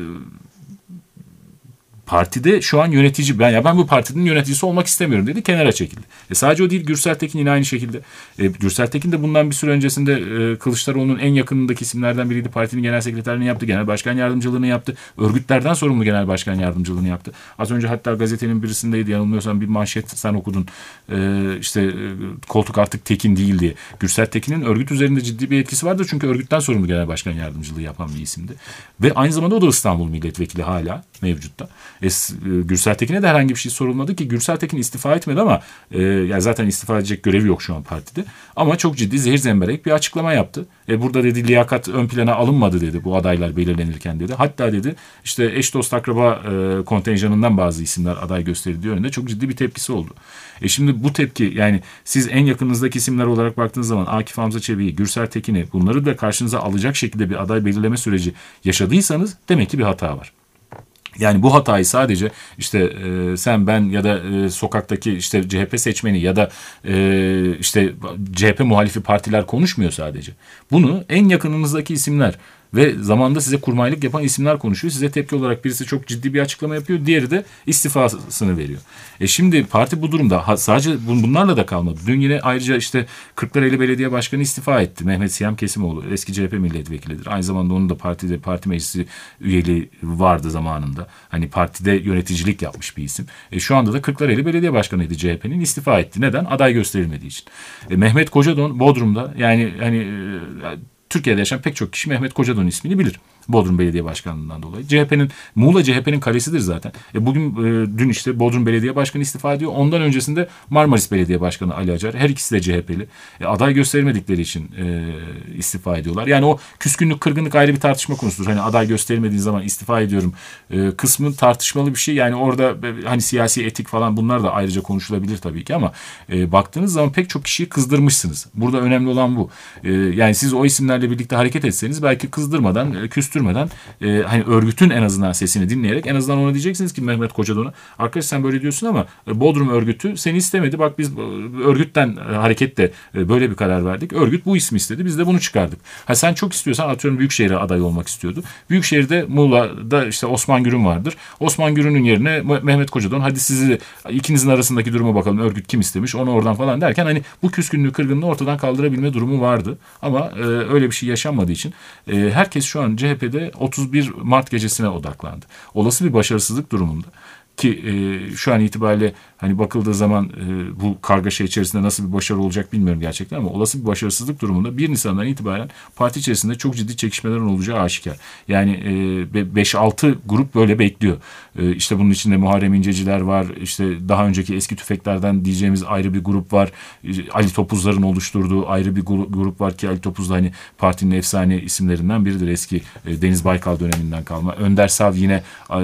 partide şu an yönetici ben ya ben bu partinin yöneticisi olmak istemiyorum dedi, kenara çekildi. E sadece o değil, Gürsel Tekin yine aynı şekilde. E, Gürsel Tekin de bundan bir süre öncesinde e, Kılıçdaroğlu'nun en yakınındaki isimlerden biriydi. Partinin genel sekreterliğini yaptı, genel başkan yardımcılığını yaptı. Örgütlerden sorumlu genel başkan yardımcılığını yaptı. Az önce hatta gazetenin birisindeydi, yanılmıyorsam bir manşet sen okudun. E, işte e, koltuk artık Tekin değil diye. Gürsel Tekin'in örgüt üzerinde ciddi bir etkisi vardır çünkü örgütten sorumlu genel başkan yardımcılığı yapan bir isimdi. Ve aynı zamanda o da İstanbul milletvekili hala mevcutta. E, Gürsel Tekin'e de herhangi bir şey sorulmadı ki Gürsel Tekin istifa etmedi ama e, yani zaten istifa edecek görevi yok şu an partide. Ama çok ciddi zehir zemberek bir açıklama yaptı. E, burada dedi liyakat ön plana alınmadı dedi bu adaylar belirlenirken dedi. Hatta dedi işte eş dost akraba e, kontenjanından bazı isimler aday gösterildiği yönünde çok ciddi bir tepkisi oldu. E şimdi bu tepki yani siz en yakınızdaki isimler olarak baktığınız zaman Akif Hamza Çebi'yi, Gürsel Tekin'i bunları da karşınıza alacak şekilde bir aday belirleme süreci yaşadıysanız demek ki bir hata var. Yani bu hatayı sadece işte e, sen ben ya da e, sokaktaki işte C H P seçmeni ya da e, işte C H P muhalifi partiler konuşmuyor sadece. Bunu en yakınınızdaki isimler ve zamanda size kurmaylık yapan isimler konuşuyor. Size tepki olarak birisi çok ciddi bir açıklama yapıyor. Diğeri de istifasını veriyor. E şimdi parti bu durumda ha, sadece bunlarla da kalmadı. Dün yine ayrıca işte Kırklareli Belediye Başkanı istifa etti. Mehmet Siyam Kesimoğlu eski C H P milletvekilidir. Aynı zamanda onun da partide parti meclisi üyeliği vardı zamanında. Hani partide yöneticilik yapmış bir isim. E şu anda da Kırklareli Belediye Başkanıydı C H P'nin, istifa etti. Neden? Aday gösterilmediği için. E Mehmet Kocadon Bodrum'da yani hani e, Türkiye'de yaşayan pek çok kişi Mehmet Kocadon ismini bilir. Bodrum Belediye Başkanlığı'ndan dolayı. C H P'nin, Muğla C H P'nin kalesidir zaten. E bugün e, dün işte Bodrum Belediye Başkanı istifa ediyor. Ondan öncesinde Marmaris Belediye Başkanı Ali Acar. Her ikisi de C H P'li. E, aday gösterilmedikleri için e, istifa ediyorlar. Yani o küskünlük, kırgınlık ayrı bir tartışma konusudur. Hani aday gösterilmediği zaman istifa ediyorum e, kısmı tartışmalı bir şey. Yani orada e, hani siyasi etik falan bunlar da ayrıca konuşulabilir tabii ki ama e, baktığınız zaman pek çok kişiyi kızdırmışsınız. Burada önemli olan bu. E, yani siz o isimlerle birlikte hareket etseniz belki kızdırmadan, e, küstürmeden e, hani örgütün en azından sesini dinleyerek en azından ona diyeceksiniz ki Mehmet Kocadon'a arkadaş sen böyle diyorsun ama e, Bodrum örgütü seni istemedi. Bak biz e, örgütten e, hareketle e, böyle bir karar verdik. Örgüt bu ismi istedi. Biz de bunu çıkardık. Ha sen çok istiyorsan atıyorum Büyükşehir'e aday olmak istiyordu. Büyükşehir'de Muğla'da işte Osman Gürün vardır. Osman Gürün'ün yerine Mehmet Kocadon hadi sizi ikinizin arasındaki duruma bakalım. Örgüt kim istemiş onu oradan falan derken hani bu küskünlüğü kırgınlığı ortadan kaldırabilme durumu vardı. Ama e, öyle bir şey yaşanmadığı için e, herkes şu an C H P'de otuz bir Mart gecesine odaklandı. Olası bir başarısızlık durumunda ki e, şu an itibariyle hani bakıldığı zaman e, bu kargaşa içerisinde nasıl bir başarı olacak bilmiyorum gerçekten ama olası bir başarısızlık durumunda bir Nisan'dan itibaren parti içerisinde çok ciddi çekişmelerin olacağı aşikar. Yani e, beş altı grup böyle bekliyor. E, işte bunun içinde Muharrem İnceciler var. İşte daha önceki eski tüfeklerden diyeceğimiz ayrı bir grup var. E, Ali Topuzlar'ın oluşturduğu ayrı bir grup var ki Ali Topuz da hani partinin efsane isimlerinden biridir. Eski e, Deniz Baykal döneminden kalma. Önder Sav yine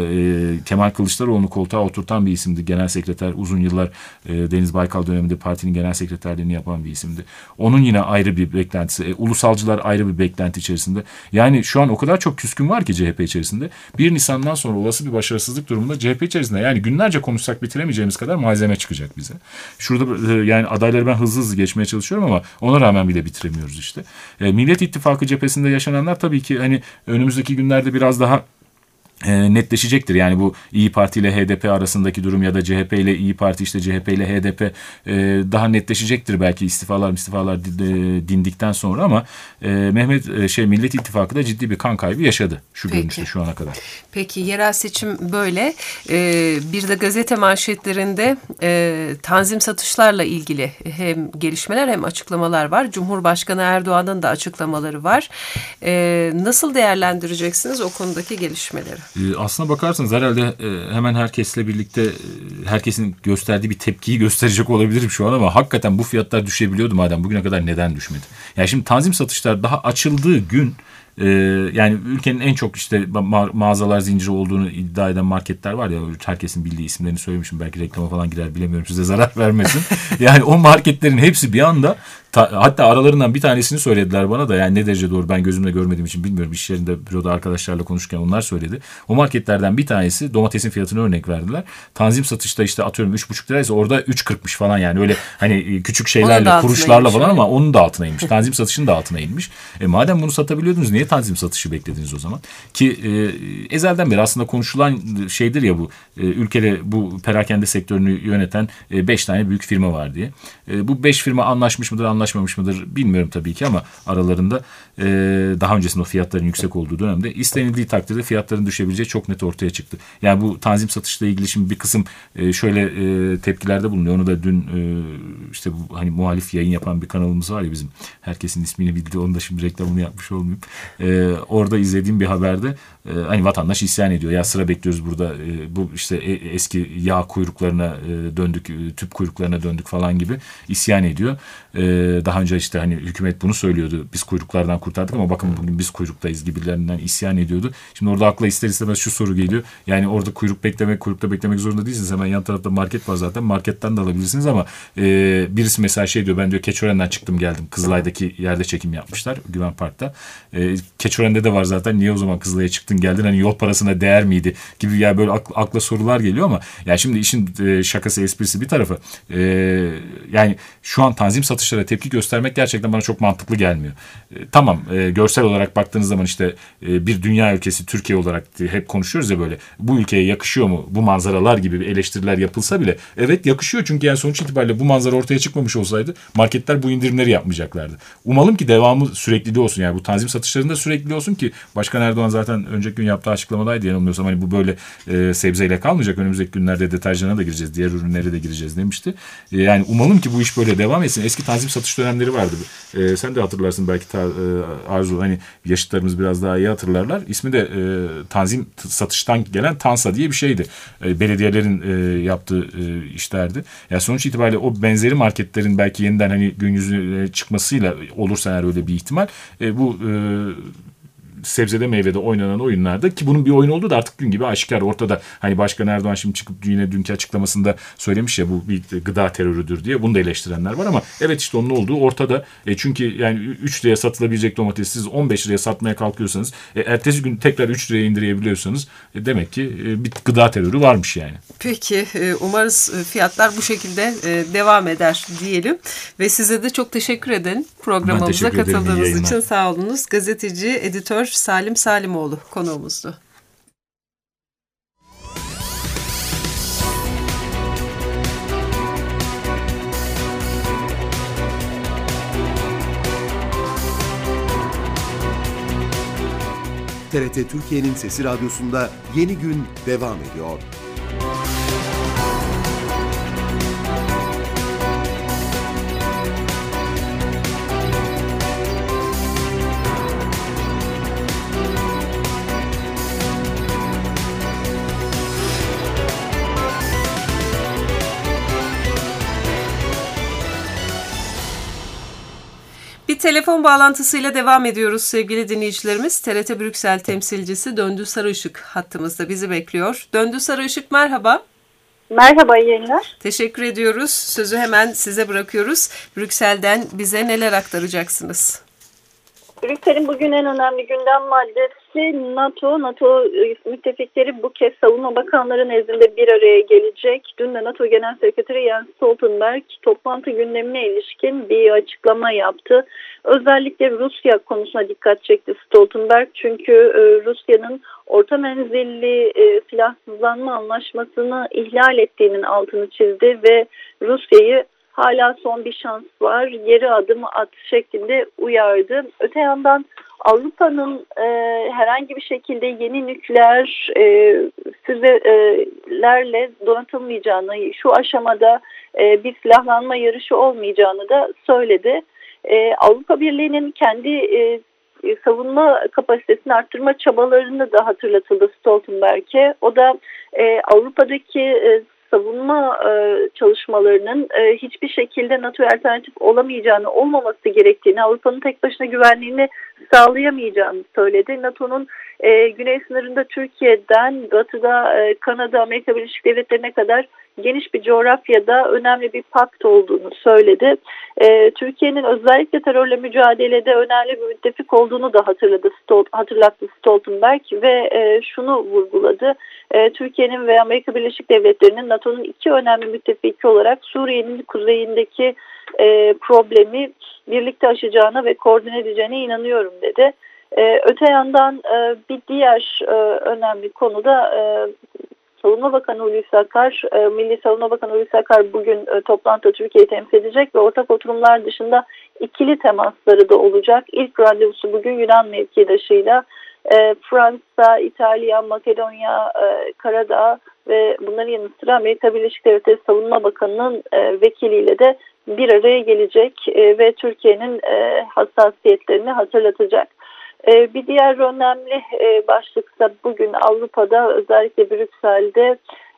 e, Kemal Kılıçdaroğlu'nu koltuğa oturtan bir isimdi. Genel sekreter uzun yıllar e, Deniz Baykal döneminde partinin genel sekreterliğini yapan bir isimdi. Onun yine ayrı bir beklentisi. E, ulusalcılar ayrı bir beklenti içerisinde. Yani şu an o kadar çok küskün var ki C H P içerisinde. bir Nisan'dan sonra olası bir başarısızlık durumunda C H P içerisinde yani günlerce konuşsak bitiremeyeceğimiz kadar malzeme çıkacak bize. Şurada e, yani adayları ben hızlı hızlı geçmeye çalışıyorum ama ona rağmen bile bitiremiyoruz işte. E, Millet İttifakı cephesinde yaşananlar tabii ki hani önümüzdeki günlerde biraz daha E, netleşecektir. Yani bu İyi Parti ile H D P arasındaki durum ya da C H P ile İyi Parti işte C H P ile H D P e, daha netleşecektir belki istifalar istifalar dindikten sonra ama e, Mehmet e, şey Millet İttifakı da ciddi bir kan kaybı yaşadı şu Peki. görünüşte şu ana kadar. Peki yerel seçim böyle. Ee, bir de gazete manşetlerinde e, tanzim satışlarla ilgili hem gelişmeler hem açıklamalar var. Cumhurbaşkanı Erdoğan'ın da açıklamaları var. E, nasıl değerlendireceksiniz o konudaki gelişmeleri? E, aslına bakarsanız herhalde e, hemen herkesle birlikte e, herkesin gösterdiği bir tepkiyi gösterecek olabilirim şu an ama hakikaten bu fiyatlar düşebiliyordu madem bugüne kadar neden düşmedi? Yani şimdi tanzim satışlar daha açıldığı gün Ee, yani ülkenin en çok işte ma- mağazalar zinciri olduğunu iddia eden marketler var ya, herkesin bildiği isimlerini söylemişim, belki reklama falan girer bilemiyorum, size zarar vermesin. Yani o marketlerin hepsi bir anda ta, hatta aralarından bir tanesini söylediler bana da, yani ne derece doğru ben gözümle görmediğim için bilmiyorum, iş yerinde büroda arkadaşlarla konuşurken onlar söyledi. O marketlerden bir tanesi domatesin fiyatını örnek verdiler. Tanzim satışta işte atıyorum üç buçuk liraysa orada üç kırkmış falan, yani öyle hani küçük şeylerle kuruşlarla falan ama onun da altına inmiş. Tanzim satışının da altına inmiş. E madem bunu satabiliyordunuz niye tanzim satışı beklediniz o zaman? Ki e, ezelden beri aslında konuşulan şeydir ya bu e, ülkede bu perakende sektörünü yöneten e, beş tane büyük firma var diye. E, bu beş firma anlaşmış mıdır anlaşmamış mıdır bilmiyorum tabii ki ama aralarında e, daha öncesinde o fiyatların yüksek olduğu dönemde istenildiği takdirde fiyatların düşebileceği çok net ortaya çıktı. Yani bu tanzim satışla ilgili şimdi bir kısım e, şöyle e, tepkilerde bulunuyor. Onu da dün e, işte bu hani muhalif yayın yapan bir kanalımız var ya bizim. Herkesin ismini bildiği, onu da şimdi reklamını yapmış olmayayım. E, orada izlediğim bir haberde e, hani vatandaş isyan ediyor. Ya sıra bekliyoruz burada. E, bu işte e, eski yağ kuyruklarına e, döndük, e, tüp kuyruklarına döndük falan gibi isyan ediyor. E, daha önce işte hani hükümet bunu söylüyordu. Biz kuyruklardan kurtardık ama bakın bugün biz kuyruktayız gibilerinden isyan ediyordu. Şimdi orada akla ister istemez şu soru geliyor. Yani orada kuyruk beklemek, kuyrukta beklemek zorunda değilsiniz. Hemen yan tarafta market var zaten. Marketten de alabilirsiniz ama e, birisi mesela şey diyor, ben diyor Keçören'den çıktım geldim. Kızılay'daki yerde çekim yapmışlar. Güven Park'ta. E, Keçören'de de var zaten. Niye o zaman Kızılay'a çıktın geldin? Hani yol parasına değer miydi? Gibi ya böyle akla, akla sorular geliyor ama yani şimdi işin e, şakası esprisi bir tarafa. E, yani şu an tanzim satışlara tepki göstermek gerçekten bana çok mantıklı gelmiyor. E, tamam e, görsel olarak baktığınız zaman işte e, bir dünya ülkesi Türkiye olarak hep konuşuyoruz ya böyle. Bu ülkeye yakışıyor mu? Bu manzaralar gibi eleştiriler yapılsa bile evet yakışıyor. Çünkü yani sonuç itibariyle bu manzara ortaya çıkmamış olsaydı marketler bu indirimleri yapmayacaklardı. Umalım ki devamı sürekli olsun. Yani bu tanzim satışlarında sürekli olsun ki Başkan Erdoğan zaten önceki gün yaptığı açıklamadaydı yanılmıyorsam, hani bu böyle e, sebzeyle kalmayacak. Önümüzdeki günlerde deterjana da gireceğiz. Diğer ürünlere de gireceğiz demişti. E, yani umalım ki bu iş böyle devam etsin. Eski tanzim satış dönemleri vardı. E, sen de hatırlarsın belki ta, e, Arzu, hani yaşıtlarımız biraz daha iyi hatırlarlar. İsmi de e, tanzim satıştan gelen Tansa diye bir şeydi. E, belediyelerin e, yaptığı e, işlerdi. Yani sonuç itibariyle o benzeri marketlerin belki yeniden hani gün yüzüne çıkmasıyla olursa eğer öyle bir ihtimal e, bu e, sebzede meyvede oynanan oyunlarda, ki bunun bir oyun olduğu da artık gün gibi aşikar ortada. Hani Başkan Erdoğan şimdi çıkıp yine dünkü açıklamasında söylemiş ya bu bir gıda terörüdür diye, bunu da eleştirenler var ama evet işte onun olduğu ortada. E çünkü yani üç liraya satılabilecek domatesi siz on beş liraya satmaya kalkıyorsanız e, ertesi gün tekrar üç liraya indirebiliyorsanız e, demek ki e, bir gıda terörü varmış yani. Peki umarız fiyatlar bu şekilde devam eder diyelim ve size de çok teşekkür ederim programımıza teşekkür katıldığınız için. Sağ olunuz. Gazeteci, editör Salim Salimoğlu konuğumuzdu. T R T Türkiye'nin Sesi Radyosu'nda Yeni Gün devam ediyor. Bir telefon bağlantısıyla devam ediyoruz sevgili dinleyicilerimiz. T R T Brüksel temsilcisi Döndü Sarıışık hattımızda bizi bekliyor. Döndü Sarıışık merhaba. Merhaba, iyi yayınlar. Teşekkür ediyoruz. Sözü hemen size bırakıyoruz. Brüksel'den bize neler aktaracaksınız? Brüksel'in bugün en önemli gündem maddesi NATO. NATO müttefikleri bu kez savunma bakanları nezdinde bir araya gelecek. Dün de NATO Genel Sekreteri Jens Stoltenberg toplantı gündemine ilişkin bir açıklama yaptı. Özellikle Rusya konusuna dikkat çekti Stoltenberg. Çünkü Rusya'nın orta menzilli silahsızlanma anlaşmasını ihlal ettiğinin altını çizdi ve Rusya'yı hala son bir şans var, geri adım at şeklinde uyardı. Öte yandan Avrupa'nın e, herhangi bir şekilde yeni nükleer e, füzelerle donatılmayacağını, şu aşamada e, bir silahlanma yarışı olmayacağını da söyledi. E, Avrupa Birliği'nin kendi e, savunma kapasitesini arttırma çabalarını da hatırlatıldı Stoltenberg'e. O da e, Avrupa'daki e, savunma e, çalışmalarının e, hiçbir şekilde NATO'ya alternatif olamayacağını, olmaması gerektiğini, Avrupa'nın tek başına güvenliğini sağlayamayacağını söyledi. NATO'nun e, güney sınırında Türkiye'den batıda e, Kanada, Amerika Birleşik Devletleri'ne kadar geniş bir coğrafyada önemli bir pakt olduğunu söyledi. E, Türkiye'nin özellikle terörle mücadelede önemli bir müttefik olduğunu da hatırladı, Stol, hatırlattı Stoltenberg ve e, şunu vurguladı. E, Türkiye'nin ve Amerika Birleşik Devletleri'nin NATO'nun iki önemli müttefiki olarak Suriye'nin kuzeyindeki e, problemi birlikte aşacağına ve koordine edeceğine inanıyorum dedi. E, öte yandan e, bir diğer e, önemli konu da e, Savunma Bakanı Hulusi Akar, e, Milli Savunma Bakanı Hulusi Akar bugün e, toplantıda Türkiye'yi temsil edecek ve ortak oturumlar dışında ikili temasları da olacak. İlk randevusu bugün Yunan mevkidaşıyla e, Fransa, İtalya, Makedonya, e, Karadağ ve bunların yanı sıra Amerika Birleşik Devletleri Savunma Bakanı'nın e, vekiliyle de bir araya gelecek e, ve Türkiye'nin e, hassasiyetlerini hatırlatacak. Bir diğer önemli başlıksa bugün Avrupa'da özellikle Brüksel'de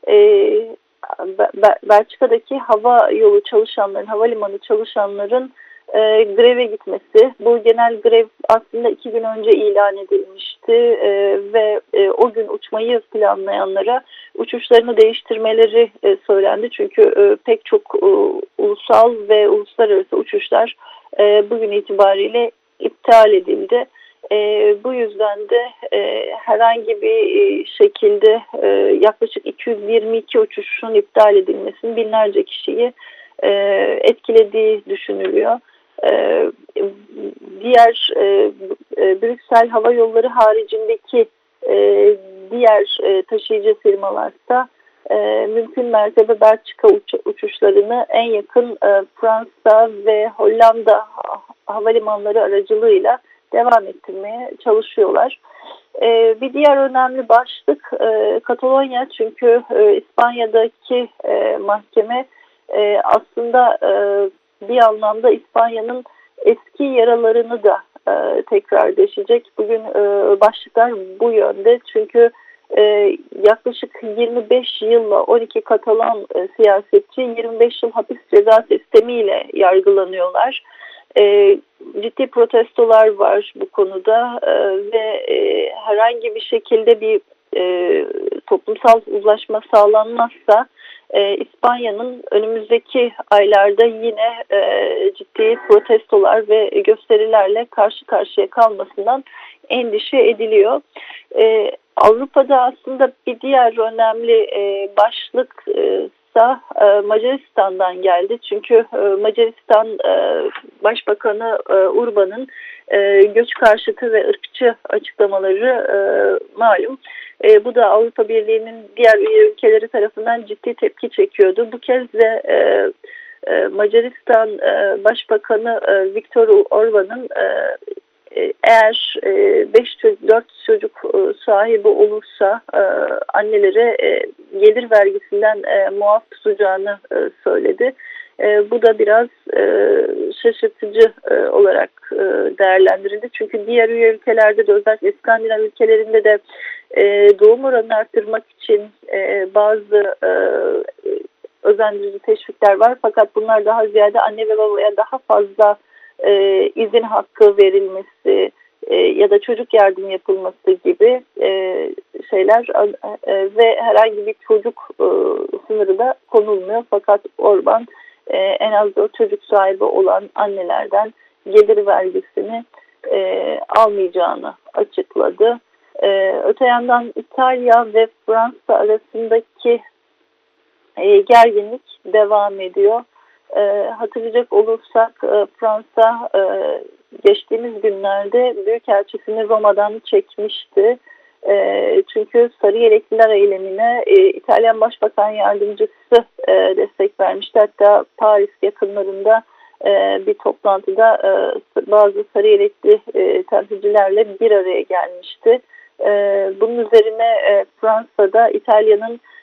Belçika'daki hava yolu çalışanların, havalimanı çalışanların greve gitmesi. Bu genel grev aslında iki gün önce ilan edilmişti ve o gün uçmayı planlayanlara uçuşlarını değiştirmeleri söylendi. Çünkü pek çok ulusal ve uluslararası uçuşlar bugün itibariyle iptal edildi. E, bu yüzden de e, herhangi bir şekilde e, yaklaşık iki yüz yirmi iki uçuşun iptal edilmesinin binlerce kişiyi e, etkilediği düşünülüyor. E, diğer e, e, Brüksel Hava Yolları haricindeki e, diğer e, taşıyıcı firmalarsa e, mümkün mertebe Belçika uç, uçuşlarını en yakın e, Fransa ve Hollanda havalimanları aracılığıyla devam ettirmeye çalışıyorlar. Ee, bir diğer önemli başlık e, Katalonya, çünkü e, İspanya'daki e, mahkeme e, aslında e, bir anlamda İspanya'nın eski yaralarını da e, tekrar deşecek. Bugün e, başlıklar bu yönde, çünkü e, yaklaşık yirmi beş yılla on iki Katalan e, siyasetçi yirmi beş yıl hapis ceza sistemiyle yargılanıyorlar. E, ciddi protestolar var bu konuda e, ve e, herhangi bir şekilde bir e, toplumsal uzlaşma sağlanmazsa e, İspanya'nın önümüzdeki aylarda yine e, ciddi protestolar ve gösterilerle karşı karşıya kalmasından endişe ediliyor. E, Avrupa'da aslında bir diğer önemli e, başlık e, da Macaristan'dan geldi. Çünkü Macaristan Başbakanı Urban'ın göç karşıtı ve ırkçı açıklamaları malum. Bu da Avrupa Birliği'nin diğer üye ülkeleri tarafından ciddi tepki çekiyordu. Bu kez de Macaristan Başbakanı Viktor Orban'ın eğer beş dört çocuk sahibi olursa annelere gelir vergisinden muaf tutacağını söyledi. Bu da biraz şaşırtıcı olarak değerlendirildi. Çünkü diğer üye ülkelerde de, özellikle İskandinav ülkelerinde de doğum oranını arttırmak için bazı özendirici teşvikler var. Fakat bunlar daha ziyade anne ve babaya daha fazla E, izin hakkı verilmesi e, ya da çocuk yardım yapılması gibi e, şeyler e, ve herhangi bir çocuk e, sınırı da konulmuyor. Fakat Orban e, en az dört çocuk sahibi olan annelerden gelir vergisini e, almayacağını açıkladı. E, öte yandan İtalya ve Fransa arasındaki e, gerginlik devam ediyor. E, hatırlayacak olursak e, Fransa e, geçtiğimiz günlerde Büyükelçisini Roma'dan çekmişti. E, çünkü Sarıyelekliler eylemine e, İtalyan Başbakan Yardımcısı e, destek vermişti. Hatta Paris yakınlarında e, bir toplantıda e, bazı Sarıyelekli e, temsilcilerle bir araya gelmişti. E, bunun üzerine e, Fransa'da İtalya'nın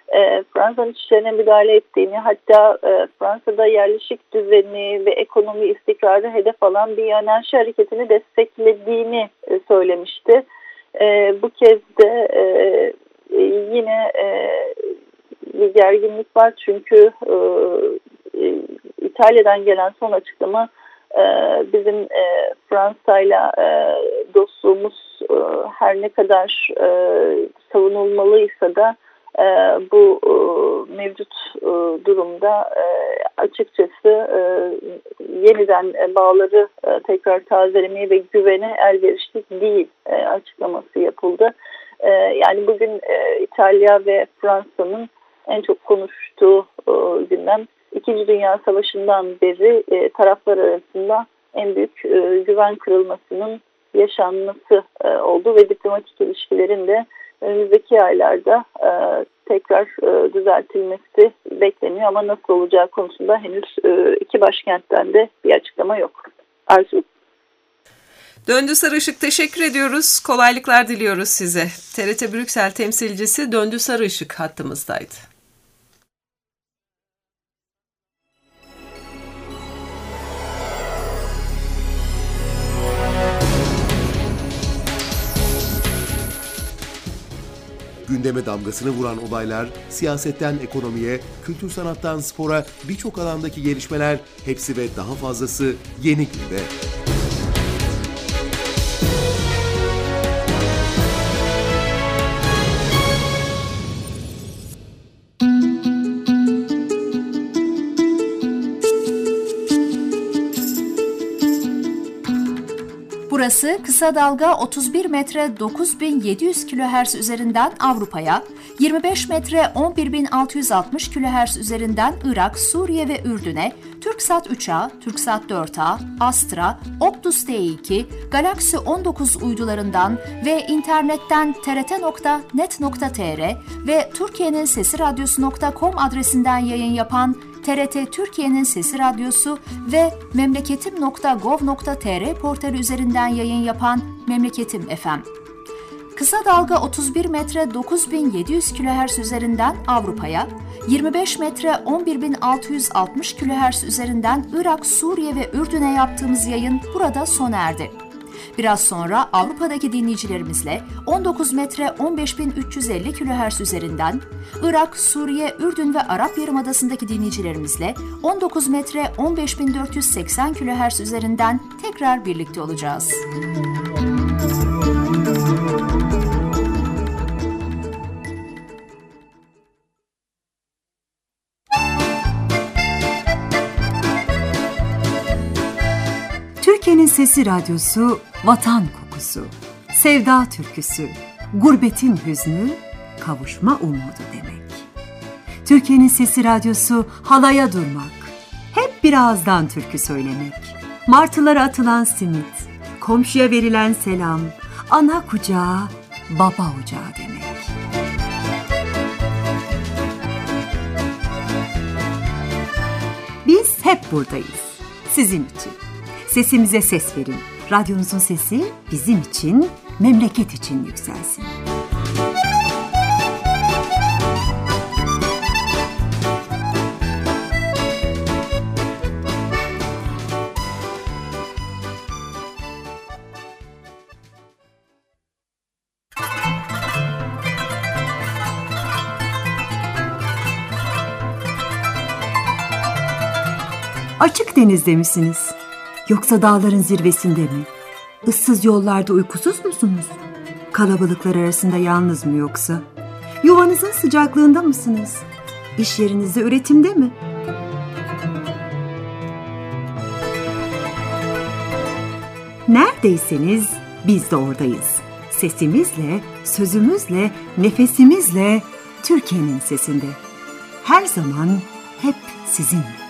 e, Fransa'nın işlerine müdahale ettiğini, hatta e, Fransa'da yerleşik düzeni ve ekonomi istikrarı hedef alan bir anarşi hareketini desteklediğini e, söylemişti. E, bu kez de e, e, yine e, bir gerginlik var çünkü e, e, İtalya'dan gelen son açıklama e, bizim e, Fransa'yla e, dostluğumuz e, her ne kadar e, savunulmalıysa da e, bu e, mevcut e, durumda e, açıkçası e, yeniden e, bağları e, tekrar tazelemeye ve güvene elverişli değil e, açıklaması yapıldı. E, yani bugün e, İtalya ve Fransa'nın en çok konuştuğu e, gündem İkinci Dünya Savaşı'ndan beri e, taraflar arasında en büyük e, güven kırılmasının yaşanması e, oldu ve diplomatik ilişkilerin de önümüzdeki aylarda e, tekrar e, düzeltilmesi bekleniyor ama nasıl olacağı konusunda henüz e, iki başkentten de bir açıklama yok. Arzu. Döndü Sarışık, teşekkür ediyoruz. Kolaylıklar diliyoruz size. T R T Brüksel temsilcisi Döndü Sarışık hattımızdaydı. Gündeme damgasını vuran olaylar, siyasetten ekonomiye, kültür sanattan spora birçok alandaki gelişmeler, hepsi ve daha fazlası Yeni Günde. Burası kısa dalga otuz bir metre dokuz bin yedi yüz kilohertz üzerinden Avrupa'ya, yirmi beş metre on bir bin altı yüz altmış kilohertz üzerinden Irak, Suriye ve Ürdün'e, TürkSat üç A, TürkSat dört A, Astra, Optus T iki, Galaxy on dokuz uydularından ve internetten t r t nokta net nokta t r ve Türkiye'nin Sesi Radyosu nokta com adresinden yayın yapan T R T Türkiye'nin Sesi Radyosu ve memleketim nokta gov nokta t r portali üzerinden yayın yapan Memleketim F M. Kısa dalga otuz bir metre dokuz bin yedi yüz kilohertz üzerinden Avrupa'ya, yirmi beş metre on bir bin altı yüz altmış kilohertz üzerinden Irak, Suriye ve Ürdün'e yaptığımız yayın burada sona erdi. Biraz sonra Avrupa'daki dinleyicilerimizle on dokuz metre on beş bin üç yüz elli kilohertz üzerinden, Irak, Suriye, Ürdün ve Arap Yarımadası'ndaki dinleyicilerimizle on dokuz metre on beş bin dört yüz seksen kilohertz üzerinden tekrar birlikte olacağız. Türkiye'nin Sesi Radyosu, vatan kokusu, sevda türküsü, gurbetin hüznü, kavuşma umudu demek. Türkiye'nin Sesi Radyosu, halaya durmak, hep bir ağızdan türkü söylemek. Martılara atılan simit, komşuya verilen selam, ana kucağı, baba ocağı demek. Biz hep buradayız, sizin için. Sesimize ses verin. Radyonuzun sesi bizim için, memleket için yükselsin. Açık denizde misiniz? Yoksa dağların zirvesinde mi? Issız yollarda uykusuz musunuz? Kalabalıklar arasında yalnız mı yoksa? Yuvanızın sıcaklığında mısınız? İş yerinizde üretimde mi? Neredeyseniz biz de oradayız. Sesimizle, sözümüzle, nefesimizle Türkiye'nin sesinde. Her zaman hep sizinle.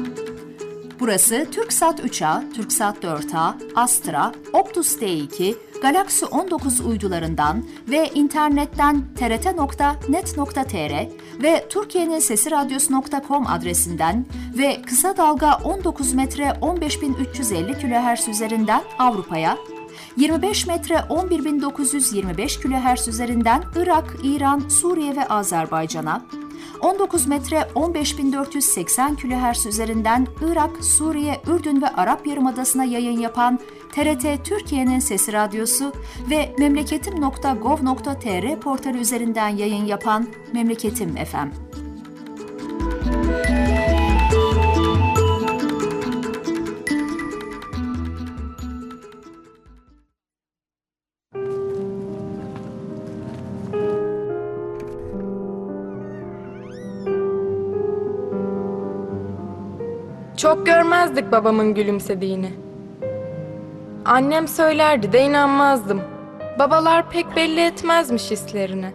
Burası TürkSat üç A, TürkSat dört A, Astra, Optus T iki, Galaxy on dokuz uydularından ve internetten t r t nokta net nokta t r ve Türkiye'nin Sesi Radyosu nokta com adresinden ve kısa dalga on dokuz metre on beş bin üç yüz elli kilohertz üzerinden Avrupa'ya, yirmi beş metre on bir bin dokuz yüz yirmi beş kilohertz üzerinden Irak, İran, Suriye ve Azerbaycan'a, on dokuz metre on beş bin dört yüz seksen kilohertz üzerinden Irak, Suriye, Ürdün ve Arap Yarımadası'na yayın yapan T R T Türkiye'nin Sesi Radyosu ve memleketim nokta gov nokta t r portalı üzerinden yayın yapan Memleketim F M. Çok görmezdik babamın gülümsediğini. Annem söylerdi de inanmazdım. Babalar pek belli etmezmiş hislerini.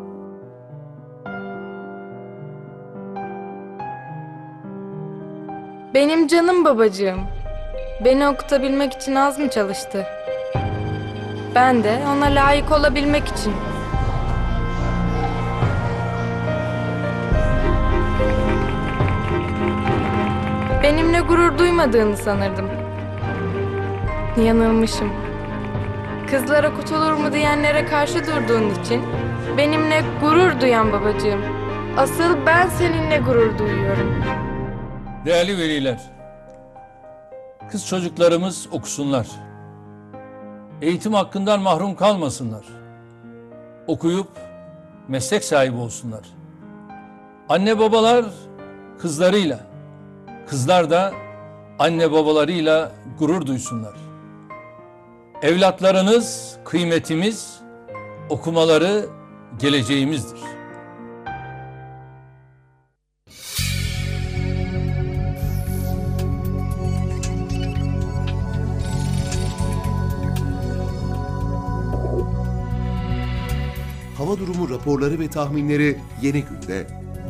Benim canım babacığım. Beni okutabilmek için az mı çalıştı? Ben de ona layık olabilmek için. Benimle gurur duymadığını sanırdım. Yanılmışım. Kızlar okutulur mu diyenlere karşı durduğun için benimle gurur duyan babacığım. Asıl ben seninle gurur duyuyorum. Değerli veliler, kız çocuklarımız okusunlar. Eğitim hakkından mahrum kalmasınlar. Okuyup meslek sahibi olsunlar. Anne babalar kızlarıyla, kızlar da anne babalarıyla gurur duysunlar. Evlatlarınız kıymetimiz, okumaları geleceğimizdir. Hava durumu raporları ve tahminleri Yeni Gün'de.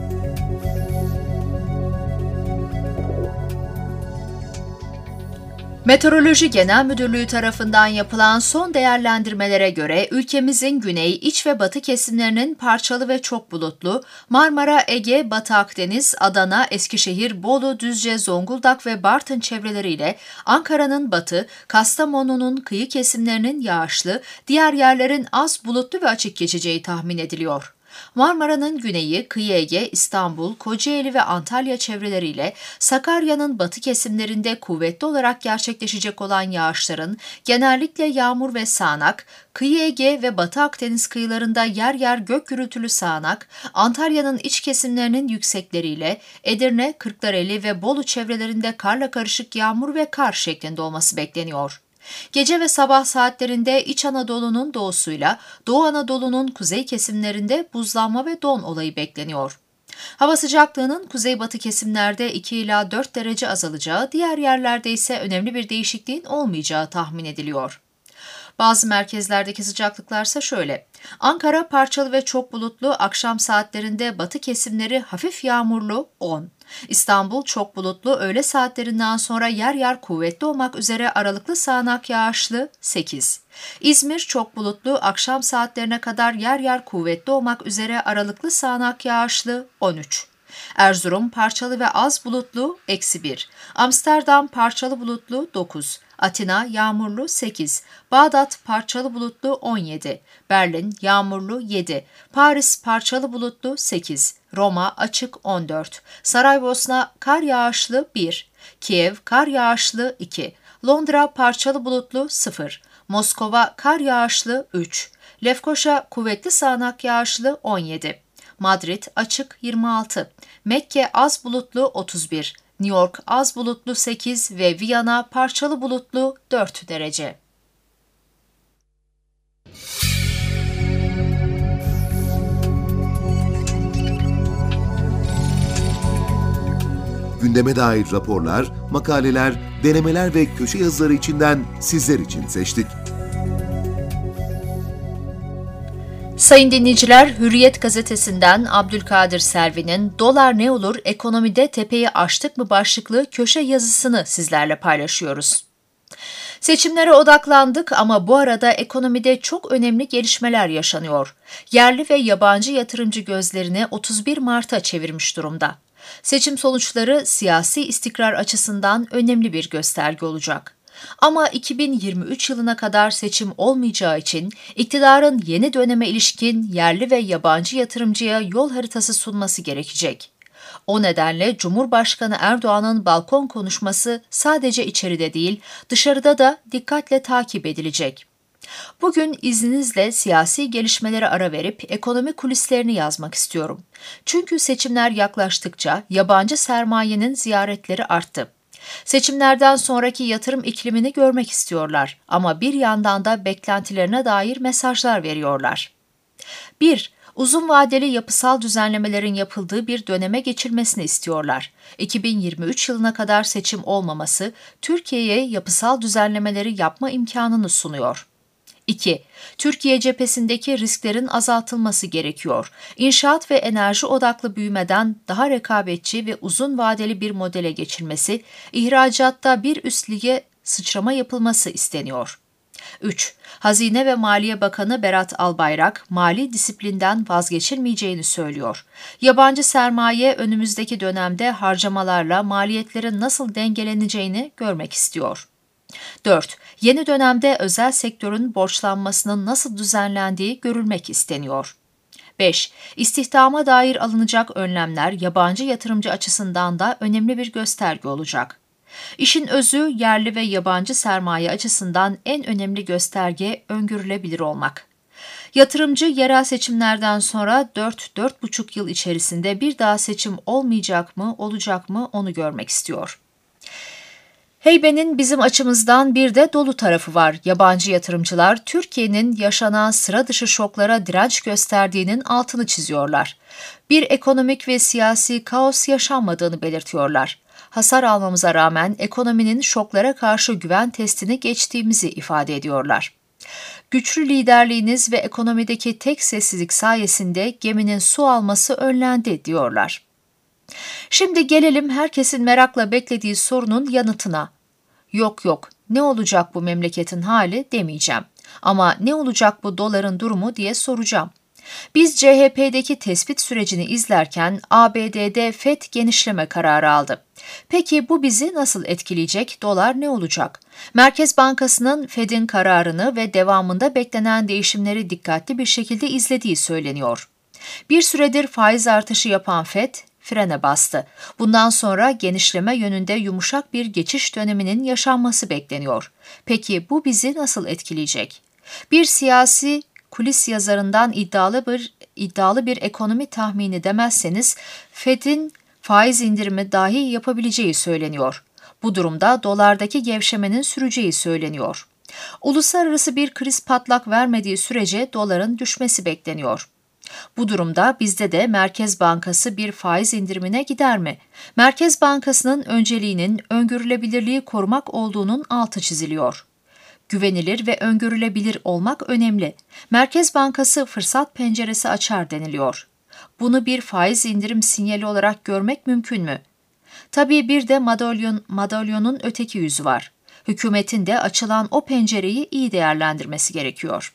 Meteoroloji Genel Müdürlüğü tarafından yapılan son değerlendirmelere göre ülkemizin güney, iç ve batı kesimlerinin parçalı ve çok bulutlu, Marmara, Ege, Batı Akdeniz, Adana, Eskişehir, Bolu, Düzce, Zonguldak ve Bartın çevreleriyle Ankara'nın batı, Kastamonu'nun kıyı kesimlerinin yağışlı, diğer yerlerin az bulutlu ve açık geçeceği tahmin ediliyor. Marmara'nın güneyi, Kıyı Ege, İstanbul, Kocaeli ve Antalya çevreleriyle Sakarya'nın batı kesimlerinde kuvvetli olarak gerçekleşecek olan yağışların genellikle yağmur ve sağanak, Kıyı Ege ve Batı Akdeniz kıyılarında yer yer gök gürültülü sağanak, Antalya'nın iç kesimlerinin yüksekleriyle Edirne, Kırklareli ve Bolu çevrelerinde karla karışık yağmur ve kar şeklinde olması bekleniyor. Gece ve sabah saatlerinde İç Anadolu'nun doğusuyla Doğu Anadolu'nun kuzey kesimlerinde buzlanma ve don olayı bekleniyor. Hava sıcaklığının kuzeybatı kesimlerde iki ila dört derece azalacağı, diğer yerlerde ise önemli bir değişikliğin olmayacağı tahmin ediliyor. Bazı merkezlerdeki sıcaklıklarsa şöyle: Ankara parçalı ve çok bulutlu, akşam saatlerinde batı kesimleri hafif yağmurlu on. İstanbul çok bulutlu, öğle saatlerinden sonra yer yer kuvvetli olmak üzere aralıklı sağanak yağışlı sekiz. İzmir çok bulutlu, akşam saatlerine kadar yer yer kuvvetli olmak üzere aralıklı sağanak yağışlı on üç. Erzurum parçalı ve az bulutlu eksi bir. Amsterdam parçalı bulutlu dokuz. Atina yağmurlu sekiz. Bağdat parçalı bulutlu on yedi. Berlin yağmurlu yedi. Paris parçalı bulutlu sekiz. Roma açık on dört. Saraybosna kar yağışlı bir. Kiev kar yağışlı iki. Londra parçalı bulutlu sıfır. Moskova kar yağışlı üç. Lefkoşa kuvvetli sağanak yağışlı on yedi. Madrid açık yirmi altı. Mekke az bulutlu otuz bir. New York az bulutlu sekiz ve Viyana parçalı bulutlu dört derece. Gündeme dair raporlar, makaleler, denemeler ve köşe yazıları içinden sizler için seçtik. Sayın dinleyiciler, Hürriyet gazetesinden Abdülkadir Selvi'nin "Dolar ne olur, ekonomide tepeyi aştık mı" başlıklı köşe yazısını sizlerle paylaşıyoruz. Seçimlere odaklandık ama bu arada ekonomide çok önemli gelişmeler yaşanıyor. Yerli ve yabancı yatırımcı gözlerini otuz bir Mart'a çevirmiş durumda. Seçim sonuçları siyasi istikrar açısından önemli bir gösterge olacak. Ama iki bin yirmi üç yılına kadar seçim olmayacağı için iktidarın yeni döneme ilişkin yerli ve yabancı yatırımcıya yol haritası sunması gerekecek. O nedenle Cumhurbaşkanı Erdoğan'ın balkon konuşması sadece içeride değil, dışarıda da dikkatle takip edilecek. Bugün izninizle siyasi gelişmelere ara verip ekonomi kulislerini yazmak istiyorum. Çünkü seçimler yaklaştıkça yabancı sermayenin ziyaretleri arttı. Seçimlerden sonraki yatırım iklimini görmek istiyorlar ama bir yandan da beklentilerine dair mesajlar veriyorlar. bir. Uzun vadeli yapısal düzenlemelerin yapıldığı bir döneme geçilmesini istiyorlar. iki bin yirmi üç yılına kadar seçim olmaması, Türkiye'ye yapısal düzenlemeleri yapma imkanını sunuyor. iki. Türkiye cephesindeki risklerin azaltılması gerekiyor. İnşaat ve enerji odaklı büyümeden daha rekabetçi ve uzun vadeli bir modele geçilmesi, ihracatta bir üst lige sıçrama yapılması isteniyor. üç. Hazine ve Maliye Bakanı Berat Albayrak, mali disiplinden vazgeçilmeyeceğini söylüyor. Yabancı sermaye önümüzdeki dönemde harcamalarla maliyetlerin nasıl dengeleneceğini görmek istiyor. dört. Yeni dönemde özel sektörün borçlanmasının nasıl düzenlendiği görülmek isteniyor. beş. İstihdama dair alınacak önlemler yabancı yatırımcı açısından da önemli bir gösterge olacak. İşin özü yerli ve yabancı sermaye açısından en önemli gösterge öngörülebilir olmak. Yatırımcı yerel seçimlerden sonra dört dört buçuk yıl içerisinde bir daha seçim olmayacak mı, olacak mı onu görmek istiyor. Heybenin bizim açımızdan bir de dolu tarafı var. Yabancı yatırımcılar Türkiye'nin yaşanan sıra dışı şoklara direnç gösterdiğinin altını çiziyorlar. Bir ekonomik ve siyasi kaos yaşanmadığını belirtiyorlar. Hasar almamıza rağmen ekonominin şoklara karşı güven testini geçtiğimizi ifade ediyorlar. Güçlü liderliğiniz ve ekonomideki tek sessizlik sayesinde geminin su alması önlendi diyorlar. Şimdi gelelim herkesin merakla beklediği sorunun yanıtına. Yok yok, ne olacak bu memleketin hali demeyeceğim. Ama ne olacak bu doların durumu diye soracağım. Biz C H P'deki tespit sürecini izlerken A B D'de F E D genişleme kararı aldı. Peki bu bizi nasıl etkileyecek? Dolar ne olacak? Merkez Bankası'nın F E D'in kararını ve devamında beklenen değişimleri dikkatli bir şekilde izlediği söyleniyor. Bir süredir faiz artışı yapan F E D, frene bastı. Bundan sonra genişleme yönünde yumuşak bir geçiş döneminin yaşanması bekleniyor. Peki bu bizi nasıl etkileyecek? Bir siyasi kulis yazarından iddialı bir iddialı bir ekonomi tahmini demezseniz F E D'in faiz indirimi dahi yapabileceği söyleniyor. Bu durumda dolardaki gevşemenin süreceği söyleniyor. Uluslararası bir kriz patlak vermediği sürece doların düşmesi bekleniyor. Bu durumda bizde de Merkez Bankası bir faiz indirimine gider mi? Merkez Bankası'nın önceliğinin öngörülebilirliği korumak olduğunun altı çiziliyor. Güvenilir ve öngörülebilir olmak önemli. Merkez Bankası fırsat penceresi açar deniliyor. Bunu bir faiz indirim sinyali olarak görmek mümkün mü? Tabii bir de madalyon, madalyonun öteki yüzü var. Hükümetin de açılan o pencereyi iyi değerlendirmesi gerekiyor.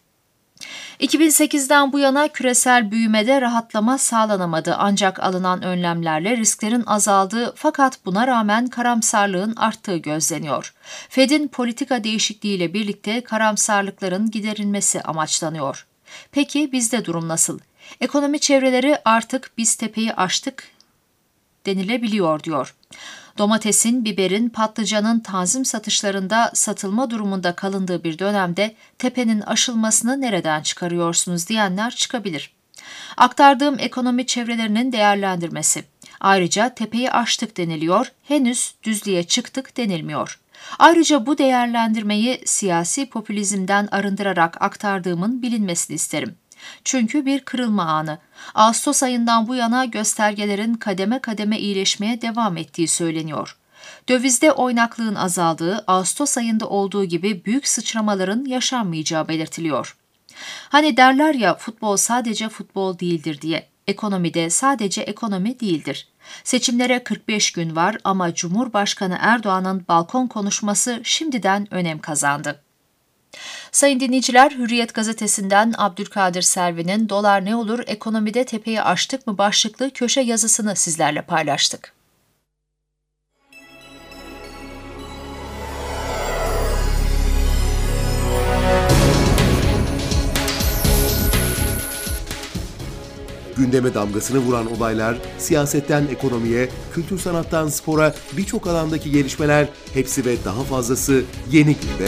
iki bin sekizden bu yana küresel büyümede rahatlama sağlanamadı ancak alınan önlemlerle risklerin azaldığı fakat buna rağmen karamsarlığın arttığı gözleniyor. F E D'in politika değişikliğiyle birlikte karamsarlıkların giderilmesi amaçlanıyor. Peki bizde durum nasıl? Ekonomi çevreleri artık biz tepeyi aştık denilebiliyor diyor. Domatesin, biberin, patlıcanın tanzim satışlarında satılma durumunda kalındığı bir dönemde tepenin aşılmasını nereden çıkarıyorsunuz diyenler çıkabilir. Aktardığım ekonomi çevrelerinin değerlendirmesi. Ayrıca tepeyi aştık deniliyor, henüz düzlüğe çıktık denilmiyor. Ayrıca bu değerlendirmeyi siyasi popülizmden arındırarak aktardığımın bilinmesini isterim. Çünkü bir kırılma anı. Ağustos ayından bu yana göstergelerin kademe kademe iyileşmeye devam ettiği söyleniyor. Dövizde oynaklığın azaldığı, Ağustos ayında olduğu gibi büyük sıçramaların yaşanmayacağı belirtiliyor. Hani derler ya futbol sadece futbol değildir diye. Ekonomide sadece ekonomi değildir. Seçimlere kırk beş gün var ama Cumhurbaşkanı Erdoğan'ın balkon konuşması şimdiden önem kazandı. Sayın dinleyiciler, Hürriyet gazetesinden Abdülkadir Selvi'nin "Dolar ne olur, ekonomide tepeyi aştık mı?" başlıklı köşe yazısını sizlerle paylaştık. Gündeme damgasını vuran olaylar, siyasetten ekonomiye, kültür sanattan spora birçok alandaki gelişmeler, hepsi ve daha fazlası Yeni Gün'de.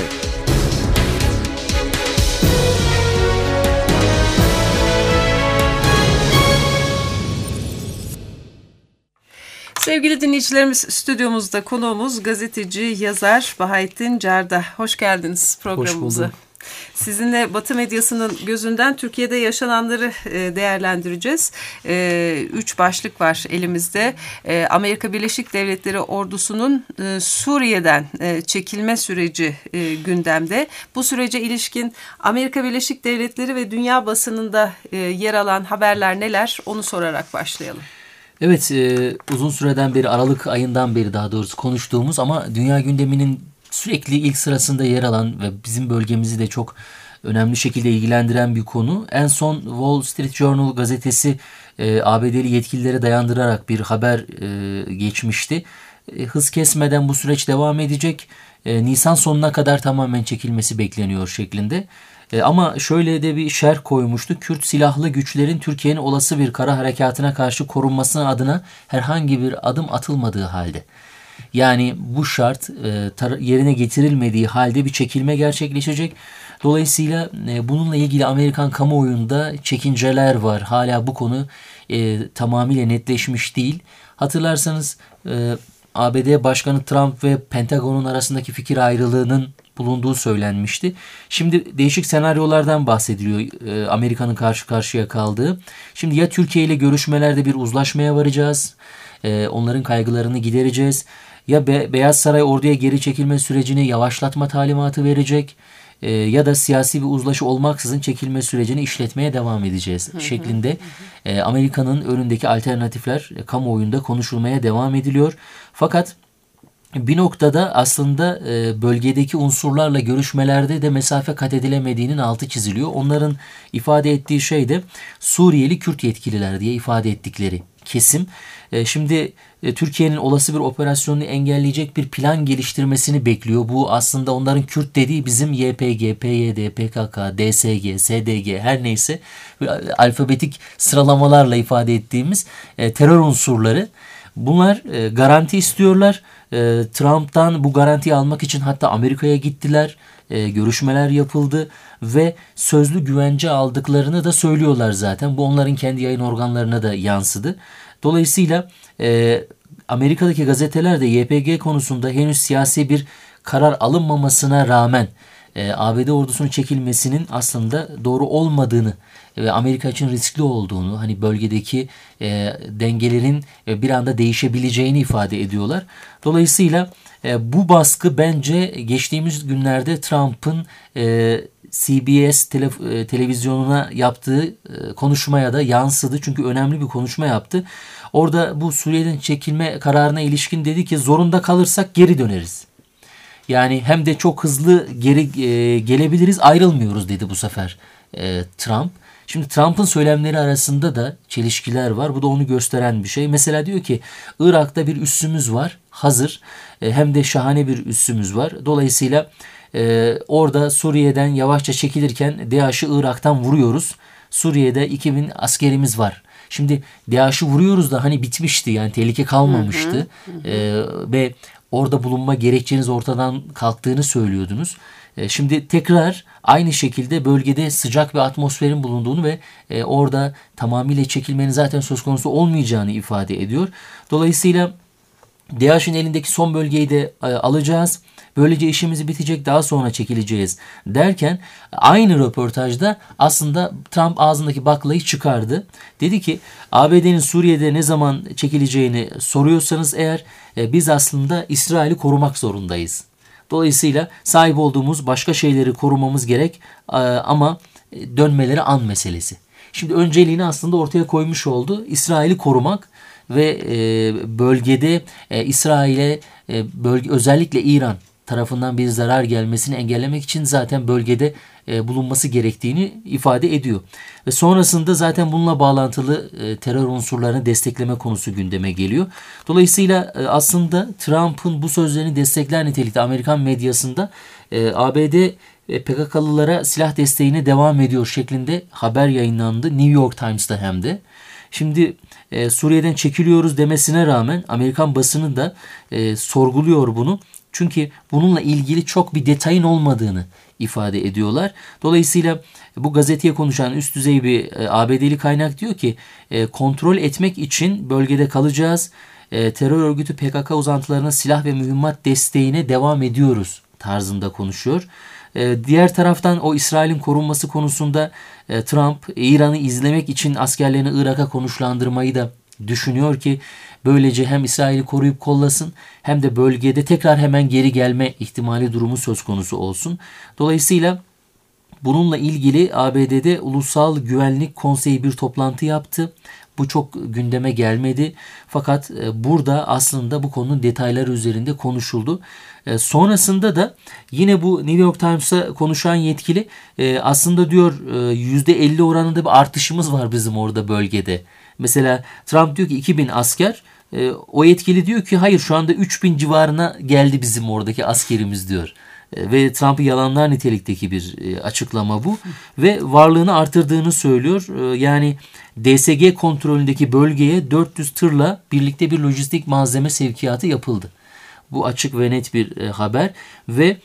Sevgili dinleyicilerimiz, stüdyomuzda konuğumuz gazeteci, yazar Bahattin Carda. Hoş geldiniz programımıza. Hoş buldum. Sizinle Batı medyasının gözünden Türkiye'de yaşananları değerlendireceğiz. Üç başlık var elimizde. Amerika Birleşik Devletleri ordusunun Suriye'den çekilme süreci gündemde. Bu sürece ilişkin Amerika Birleşik Devletleri ve dünya basınında yer alan haberler neler? Onu sorarak başlayalım. Evet, e, uzun süreden beri, Aralık ayından beri daha doğrusu konuştuğumuz ama dünya gündeminin sürekli ilk sırasında yer alan ve bizim bölgemizi de çok önemli şekilde ilgilendiren bir konu. En son Wall Street Journal gazetesi e, A B D'li yetkililere dayandırarak bir haber e, geçmişti. E, hız kesmeden bu süreç devam edecek. E, Nisan sonuna kadar tamamen çekilmesi bekleniyor şeklinde. E, ama şöyle de bir şerh koymuştu. Kürt silahlı güçlerin Türkiye'nin olası bir kara harekatına karşı korunmasına adına herhangi bir adım atılmadığı halde. Yani bu şart e, tar- yerine getirilmediği halde bir çekilme gerçekleşecek. Dolayısıyla e, bununla ilgili Amerikan kamuoyunda çekinceler var. Hala bu konu e, tamamıyla netleşmiş değil. Hatırlarsanız e, A B D Başkanı Trump ve Pentagon'un arasındaki fikir ayrılığının bulunduğu söylenmişti. Şimdi değişik senaryolardan bahsediliyor e, Amerika'nın karşı karşıya kaldığı. Şimdi ya Türkiye ile görüşmelerde bir uzlaşmaya varacağız, e, onların kaygılarını gidereceğiz. Ya Be- Beyaz Saray orduya geri çekilme sürecini yavaşlatma talimatı verecek. E, ya da siyasi bir uzlaşı olmaksızın çekilme sürecini işletmeye devam edeceğiz hı hı, şeklinde hı. E, Amerika'nın önündeki alternatifler e, kamuoyunda konuşulmaya devam ediliyor. Fakat bir noktada aslında e, bölgedeki unsurlarla görüşmelerde de mesafe kat edilemediğinin altı çiziliyor. Onların ifade ettiği şey de Suriyeli Kürt yetkililer diye ifade ettikleri kesim. E, şimdi e, Türkiye'nin olası bir operasyonunu engelleyecek bir plan geliştirmesini bekliyor. Bu aslında onların Kürt dediği bizim Y P G, P Y D, P K K, D S G, S D G her neyse alfabetik sıralamalarla ifade ettiğimiz e, terör unsurları. Bunlar e, garanti istiyorlar. E, Trump'tan bu garantiyi almak için hatta Amerika'ya gittiler. E, görüşmeler yapıldı ve sözlü güvence aldıklarını da söylüyorlar zaten. Bu onların kendi yayın organlarına da yansıdı. Dolayısıyla e, Amerika'daki gazeteler de Y P G konusunda henüz siyasi bir karar alınmamasına rağmen e, A B D ordusunun çekilmesinin aslında doğru olmadığını ve Amerika için riskli olduğunu, hani bölgedeki e, dengelerin e, bir anda değişebileceğini ifade ediyorlar. Dolayısıyla e, bu baskı bence geçtiğimiz günlerde Trump'ın e, C B S tele, e, televizyonuna yaptığı e, konuşmaya da yansıdı. Çünkü önemli bir konuşma yaptı. Orada bu Suriye'den çekilme kararına ilişkin dedi ki zorunda kalırsak geri döneriz. Yani hem de çok hızlı geri e, gelebiliriz, ayrılmıyoruz dedi bu sefer e, Trump. Şimdi Trump'ın söylemleri arasında da çelişkiler var. Bu da onu gösteren bir şey. Mesela diyor ki Irak'ta bir üssümüz var hazır. E, hem de şahane bir üssümüz var. Dolayısıyla e, orada Suriye'den yavaşça çekilirken DAEŞ'i Irak'tan vuruyoruz. Suriye'de iki bin askerimiz var. Şimdi DAEŞ'i vuruyoruz da hani bitmişti, yani tehlike kalmamıştı. Hı hı, hı. E, ve orada bulunma gerekçeniz ortadan kalktığını söylüyordunuz. E, şimdi tekrar aynı şekilde bölgede sıcak bir atmosferin bulunduğunu ve e, orada tamamıyla çekilmenin zaten söz konusu olmayacağını ifade ediyor. Dolayısıyla DAEŞ'in elindeki son bölgeyi de e, alacağız. Böylece işimizi bitecek, daha sonra çekileceğiz derken aynı röportajda aslında Trump ağzındaki baklayı çıkardı. Dedi ki A B D'nin Suriye'de ne zaman çekileceğini soruyorsanız eğer e, biz aslında İsrail'i korumak zorundayız. Dolayısıyla sahip olduğumuz başka şeyleri korumamız gerek e, ama dönmeleri an meselesi. Şimdi önceliğini aslında ortaya koymuş oldu. İsrail'i korumak ve bölgede İsrail'e bölge, özellikle İran tarafından bir zarar gelmesini engellemek için zaten bölgede e, bulunması gerektiğini ifade ediyor. Ve sonrasında zaten bununla bağlantılı e, terör unsurlarını destekleme konusu gündeme geliyor. Dolayısıyla e, aslında Trump'ın bu sözlerini destekler nitelikte Amerikan medyasında e, A B D e, P K K'lılara silah desteğine devam ediyor şeklinde haber yayınlandı. New York Times'ta hem de. Şimdi e, Suriye'den çekiliyoruz demesine rağmen Amerikan basını da e, sorguluyor bunu. Çünkü bununla ilgili çok bir detayın olmadığını ifade ediyorlar. Dolayısıyla bu gazeteye konuşan üst düzey bir A B D'li kaynak diyor ki kontrol etmek için bölgede kalacağız. Terör örgütü P K K uzantılarına silah ve mühimmat desteğine devam ediyoruz tarzında konuşuyor. Diğer taraftan o İsrail'in korunması konusunda Trump İran'ı izlemek için askerlerini Irak'a konuşlandırmayı da düşünüyor ki böylece hem İsrail'i koruyup kollasın hem de bölgede tekrar hemen geri gelme ihtimali durumu söz konusu olsun. Dolayısıyla bununla ilgili A B D'de Ulusal Güvenlik Konseyi bir toplantı yaptı. Bu çok gündeme gelmedi. Fakat burada aslında bu konunun detayları üzerinde konuşuldu. Sonrasında da yine bu New York Times'a konuşan yetkili aslında diyor yüzde elli oranında bir artışımız var bizim orada bölgede. Mesela Trump diyor ki iki bin asker. O yetkili diyor ki hayır şu anda üç bin civarına geldi bizim oradaki askerimiz diyor. Ve Trump'ı yalanlar nitelikteki bir açıklama bu. Ve varlığını artırdığını söylüyor. Yani D S G kontrolündeki bölgeye dört yüz tırla birlikte bir lojistik malzeme sevkiyatı yapıldı. Bu açık ve net bir haber. Ve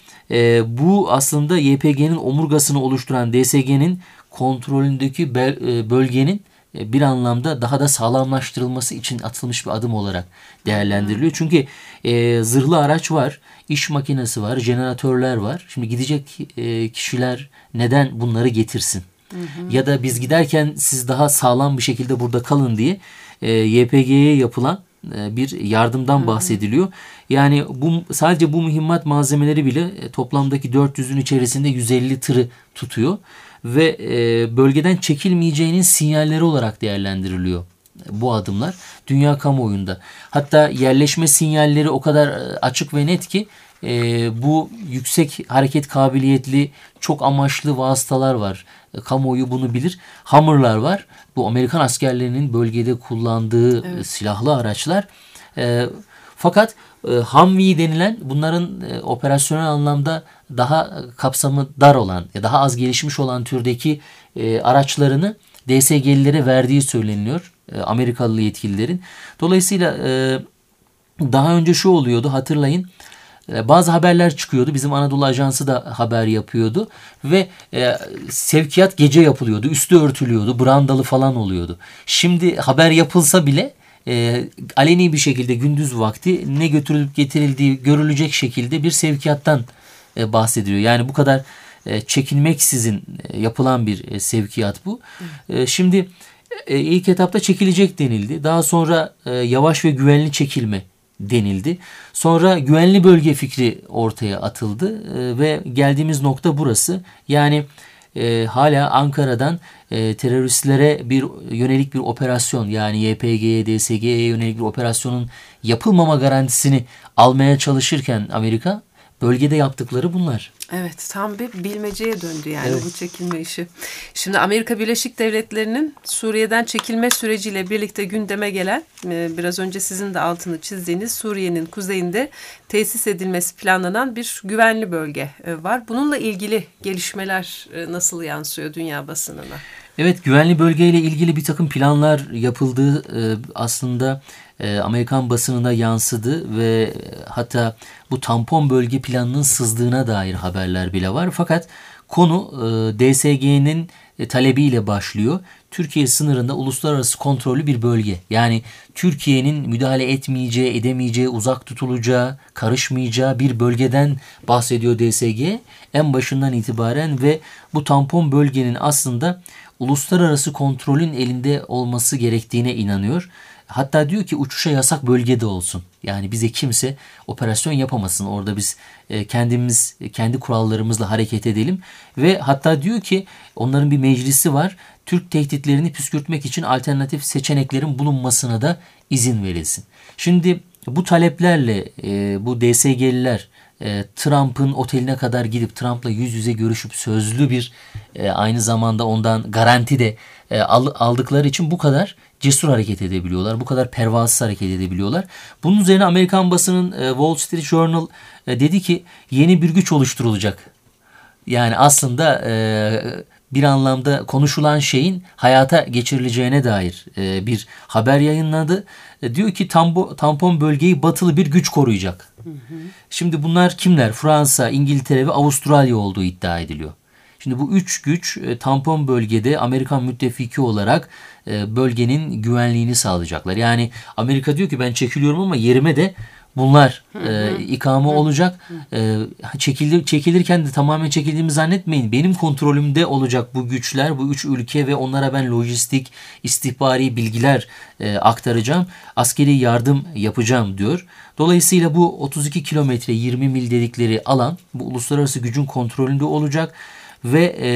bu aslında Y P G'nin omurgasını oluşturan D S G'nin kontrolündeki bölgenin bir anlamda daha da sağlamlaştırılması için atılmış bir adım olarak değerlendiriliyor. Çünkü e, zırhlı araç var, iş makinesi var, jeneratörler var. Şimdi gidecek e, kişiler neden bunları getirsin? Hı hı. Ya da biz giderken siz daha sağlam bir şekilde burada kalın diye e, Y P G'ye yapılan e, bir yardımdan bahsediliyor. Yani bu sadece bu mühimmat malzemeleri bile e, toplamdaki dört yüzün içerisinde yüz elli tırı tutuyor. Ve e, bölgeden çekilmeyeceğinin sinyalleri olarak değerlendiriliyor bu adımlar dünya kamuoyunda. Hatta yerleşme sinyalleri o kadar açık ve net ki e, bu yüksek hareket kabiliyetli çok amaçlı vasıtalar var. E, kamuoyu bunu bilir. Hummer'lar var. Bu Amerikan askerlerinin bölgede kullandığı evet. silahlı araçlar. E, fakat e, Humvee denilen bunların e, operasyonel anlamda daha kapsamı dar olan, daha az gelişmiş olan türdeki e, araçlarını D S G'lilere verdiği söyleniyor e, Amerikalı yetkililerin. Dolayısıyla e, daha önce şu oluyordu hatırlayın. E, bazı haberler çıkıyordu. Bizim Anadolu Ajansı da haber yapıyordu ve e, sevkiyat gece yapılıyordu. Üstü örtülüyordu. Brandalı falan oluyordu. Şimdi haber yapılsa bile E, aleni bir şekilde gündüz vakti ne götürülüp getirildiği görülecek şekilde bir sevkiyattan e, bahsediliyor. Yani bu kadar e, çekinmeksizin e, yapılan bir e, sevkiyat bu. E, şimdi e, ilk etapta çekilecek denildi. Daha sonra e, yavaş ve güvenli çekilme denildi. Sonra güvenli bölge fikri ortaya atıldı e, ve geldiğimiz nokta burası. Yani E, hala Ankara'dan e, teröristlere bir yönelik bir operasyon yani Y P G'ye, D S G'ye yönelik bir operasyonun yapılmama garantisini almaya çalışırken Amerika bölgede yaptıkları bunlar. Evet, tam bir bilmeceye döndü yani evet. bu çekilme işi. Şimdi Amerika Birleşik Devletleri'nin Suriye'den çekilme süreciyle birlikte gündeme gelen biraz önce sizin de altını çizdiğiniz Suriye'nin kuzeyinde tesis edilmesi planlanan bir güvenli bölge var. Bununla ilgili gelişmeler nasıl yansıyor dünya basınına? Evet, güvenli bölgeyle ilgili bir takım planlar yapıldığı aslında Amerikan basınına yansıdı ve hatta bu tampon bölge planının sızdığına dair haberler bile var. Fakat konu D S G'nin talebiyle başlıyor. Türkiye sınırında uluslararası kontrollü bir bölge. Yani Türkiye'nin müdahale etmeyeceği, edemeyeceği, uzak tutulacağı, karışmayacağı bir bölgeden bahsediyor D S G en başından itibaren ve bu tampon bölgenin aslında uluslararası kontrolün elinde olması gerektiğine inanıyor. hatta diyor ki uçuşa yasak bölgede olsun. Yani bize kimse operasyon yapamasın. Orada biz e, kendimiz kendi kurallarımızla hareket edelim. Ve hatta diyor ki onların bir meclisi var. Türk tehditlerini püskürtmek için alternatif seçeneklerin bulunmasına da izin verilsin. Şimdi bu taleplerle e, bu D S G'liler e, Trump'ın oteline kadar gidip Trump'la yüz yüze görüşüp sözlü bir e, aynı zamanda ondan garanti de e, aldıkları için bu kadar cesur hareket edebiliyorlar. Bu kadar pervasız hareket edebiliyorlar. Bunun üzerine Amerikan basının e, Wall Street Journal e, dedi ki yeni bir güç oluşturulacak. Yani aslında e, bir anlamda konuşulan şeyin hayata geçirileceğine dair e, bir haber yayınladı. E, diyor ki tambo, tampon bölgeyi batılı bir güç koruyacak. Hı hı. Şimdi bunlar kimler? Fransa, İngiltere ve Avustralya olduğu iddia ediliyor. Şimdi bu üç güç e, tampon bölgede Amerikan müttefiki olarak e, bölgenin güvenliğini sağlayacaklar. Yani Amerika diyor ki ben çekiliyorum ama yerime de bunlar e, ikame olacak. E, çekilir, çekilirken de tamamen çekildiğimi zannetmeyin. Benim kontrolümde olacak bu güçler, bu üç ülke ve onlara ben lojistik, istihbari bilgiler e, aktaracağım. Askeri yardım yapacağım diyor. Dolayısıyla bu otuz iki kilometre yirmi mil dedikleri alan bu uluslararası gücün kontrolünde olacak ve e,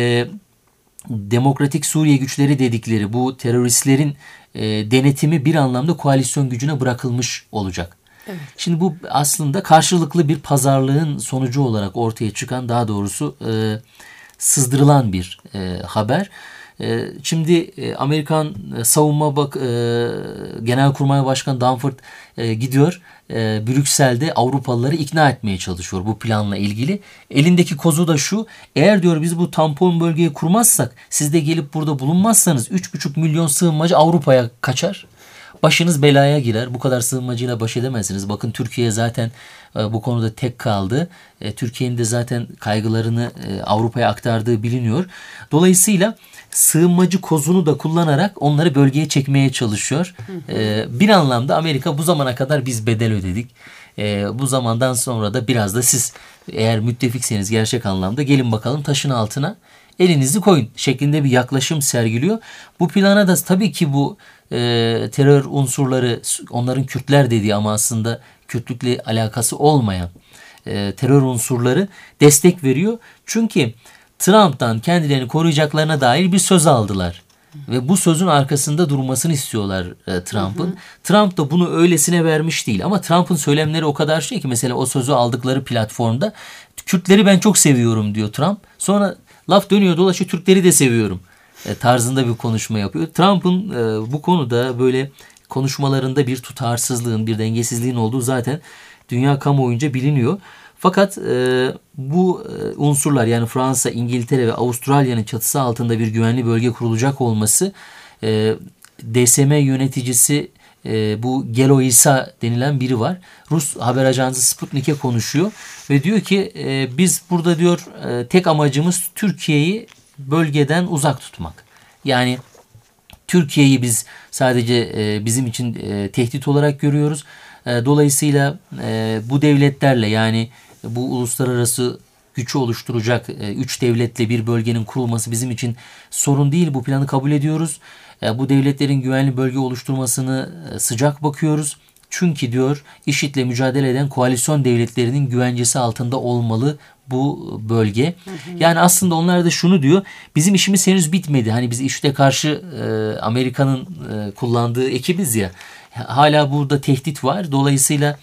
Demokratik Suriye güçleri dedikleri bu teröristlerin e, denetimi bir anlamda koalisyon gücüne bırakılmış olacak. Evet. Şimdi bu aslında karşılıklı bir pazarlığın sonucu olarak ortaya çıkan, daha doğrusu e, sızdırılan bir e, haber. E, şimdi e, Amerikan e, Savunma Bak e, Genelkurmay Başkanı Danford e, gidiyor e, Brüksel'de Avrupalıları ikna etmeye çalışıyor bu planla ilgili. Elindeki kozu da şu: eğer diyor biz bu tampon bölgeyi kurmazsak, siz de gelip burada bulunmazsanız üç buçuk milyon sığınmacı Avrupa'ya kaçar. Başınız belaya girer. Bu kadar sığınmacıyla baş edemezsiniz. Bakın Türkiye zaten e, bu konuda tek kaldı. E, Türkiye'nin de zaten kaygılarını e, Avrupa'ya aktardığı biliniyor. Dolayısıyla sığınmacı kozunu da kullanarak onları bölgeye çekmeye çalışıyor. E, bir anlamda Amerika bu zamana kadar biz bedel ödedik. E, bu zamandan sonra da biraz da siz eğer müttefikseniz gerçek anlamda gelin bakalım taşın altına elinizi koyun şeklinde bir yaklaşım sergiliyor. Bu plana da tabii ki bu e, terör unsurları, onların Kürtler dediği ama aslında Kürtlükle alakası olmayan e, terör unsurları destek veriyor. Çünkü Trump'tan kendilerini koruyacaklarına dair bir söz aldılar. Ve bu sözün arkasında durmasını istiyorlar e, Trump'ın. Trump da bunu öylesine vermiş değil. Ama Trump'ın söylemleri o kadar şey ki, mesela o sözü aldıkları platformda Kürtleri ben çok seviyorum diyor Trump. Sonra laf dönüyor dolaşıyor, Türkleri de seviyorum e, tarzında bir konuşma yapıyor. Trump'ın e, bu konuda böyle konuşmalarında bir tutarsızlığın, bir dengesizliğin olduğu zaten dünya kamuoyunca biliniyor. Fakat e, bu e, unsurlar, yani Fransa, İngiltere ve Avustralya'nın çatısı altında bir güvenli bölge kurulacak olması, e, D S M yöneticisi e, bu Gelo İsa denilen biri var. Rus haber ajansı Sputnik'e konuşuyor ve diyor ki e, biz burada diyor e, tek amacımız Türkiye'yi bölgeden uzak tutmak. Yani Türkiye'yi biz sadece e, bizim için e, tehdit olarak görüyoruz. E, dolayısıyla e, bu devletlerle, yani bu uluslararası gücü oluşturacak e, üç devletle bir bölgenin kurulması bizim için sorun değil. Bu planı kabul ediyoruz. E, bu devletlerin güvenli bölge oluşturmasını e, sıcak bakıyoruz. Çünkü diyor IŞİD'le mücadele eden koalisyon devletlerinin güvencesi altında olmalı bu bölge. Hı hı. Yani aslında onlar da şunu diyor: bizim işimiz henüz bitmedi. Hani biz IŞİD'e karşı e, Amerika'nın e, kullandığı ekibiz ya. Hala burada tehdit var. Dolayısıyla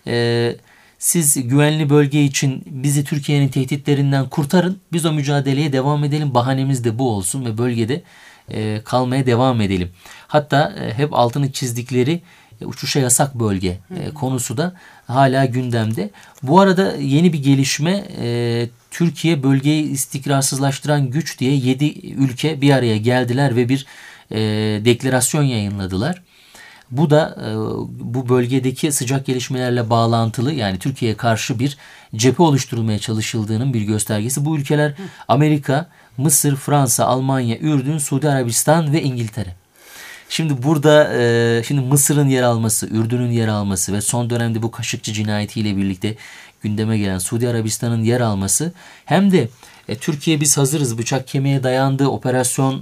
e, siz güvenli bölge için bizi Türkiye'nin tehditlerinden kurtarın. Biz o mücadeleye devam edelim. Bahanemiz de bu olsun ve bölgede e, kalmaya devam edelim. Hatta e, hep altını çizdikleri e, uçuşa yasak bölge e, konusu da hala gündemde. Bu arada yeni bir gelişme, e, Türkiye bölgeyi istikrarsızlaştıran güç diye yedi ülke bir araya geldiler ve bir e, deklarasyon yayınladılar. Bu da e, bu bölgedeki sıcak gelişmelerle bağlantılı, yani Türkiye'ye karşı bir cephe oluşturulmaya çalışıldığının bir göstergesi. Bu ülkeler Amerika, Mısır, Fransa, Almanya, Ürdün, Suudi Arabistan ve İngiltere. Şimdi burada e, şimdi Mısır'ın yer alması, Ürdün'ün yer alması ve son dönemde bu Kaşıkçı cinayetiyle birlikte gündeme gelen Suudi Arabistan'ın yer alması, hem de e, Türkiye biz hazırız, bıçak kemiğe dayandı, operasyon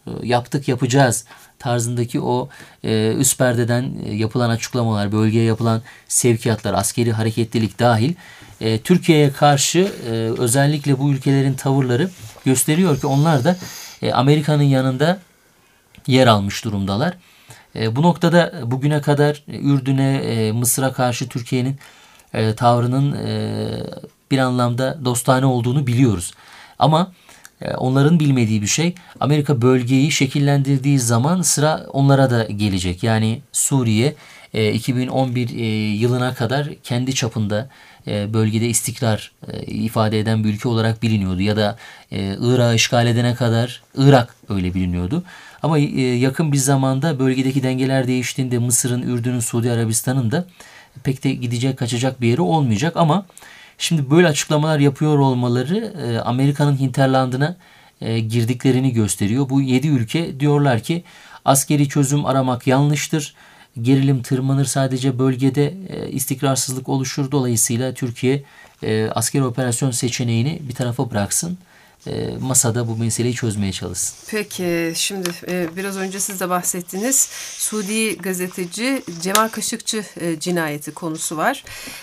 yaptık yapacağız tarzındaki o e, üst perdeden e, yapılan açıklamalar, bölgeye yapılan sevkiyatlar, askeri hareketlilik dahil e, Türkiye'ye karşı e, özellikle bu ülkelerin tavırları gösteriyor ki onlar da e, Amerika'nın yanında yer almış durumdalar. E, bu noktada bugüne kadar Ürdün'e, e, Mısır'a karşı Türkiye'nin e, tavrının e, bir anlamda dostane olduğunu biliyoruz. Ama e, onların bilmediği bir şey, Amerika bölgeyi şekillendirdiği zaman sıra onlara da gelecek. Yani Suriye e, iki bin on bir e, yılına kadar kendi çapında e, bölgede istikrar e, ifade eden bir ülke olarak biliniyordu. Ya da e, Irak'ı işgal edene kadar Irak öyle biliniyordu. Ama e, yakın bir zamanda bölgedeki dengeler değiştiğinde Mısır'ın, Ürdün'ün, Suudi Arabistan'ın da pek de gidecek kaçacak bir yeri olmayacak. Ama şimdi böyle açıklamalar yapıyor olmaları e, Amerika'nın hinterlandına e, girdiklerini gösteriyor. Bu yedi ülke diyorlar ki askeri çözüm aramak yanlıştır. Gerilim tırmanır, sadece bölgede e, istikrarsızlık oluşur. Dolayısıyla Türkiye e, askeri operasyon seçeneğini bir tarafa bıraksın. E, masada bu meseleyi çözmeye çalışsın. Peki, şimdi e, biraz önce siz de bahsettiniz. Suudi gazeteci Cemal Kaşıkçı e, cinayeti konusu var.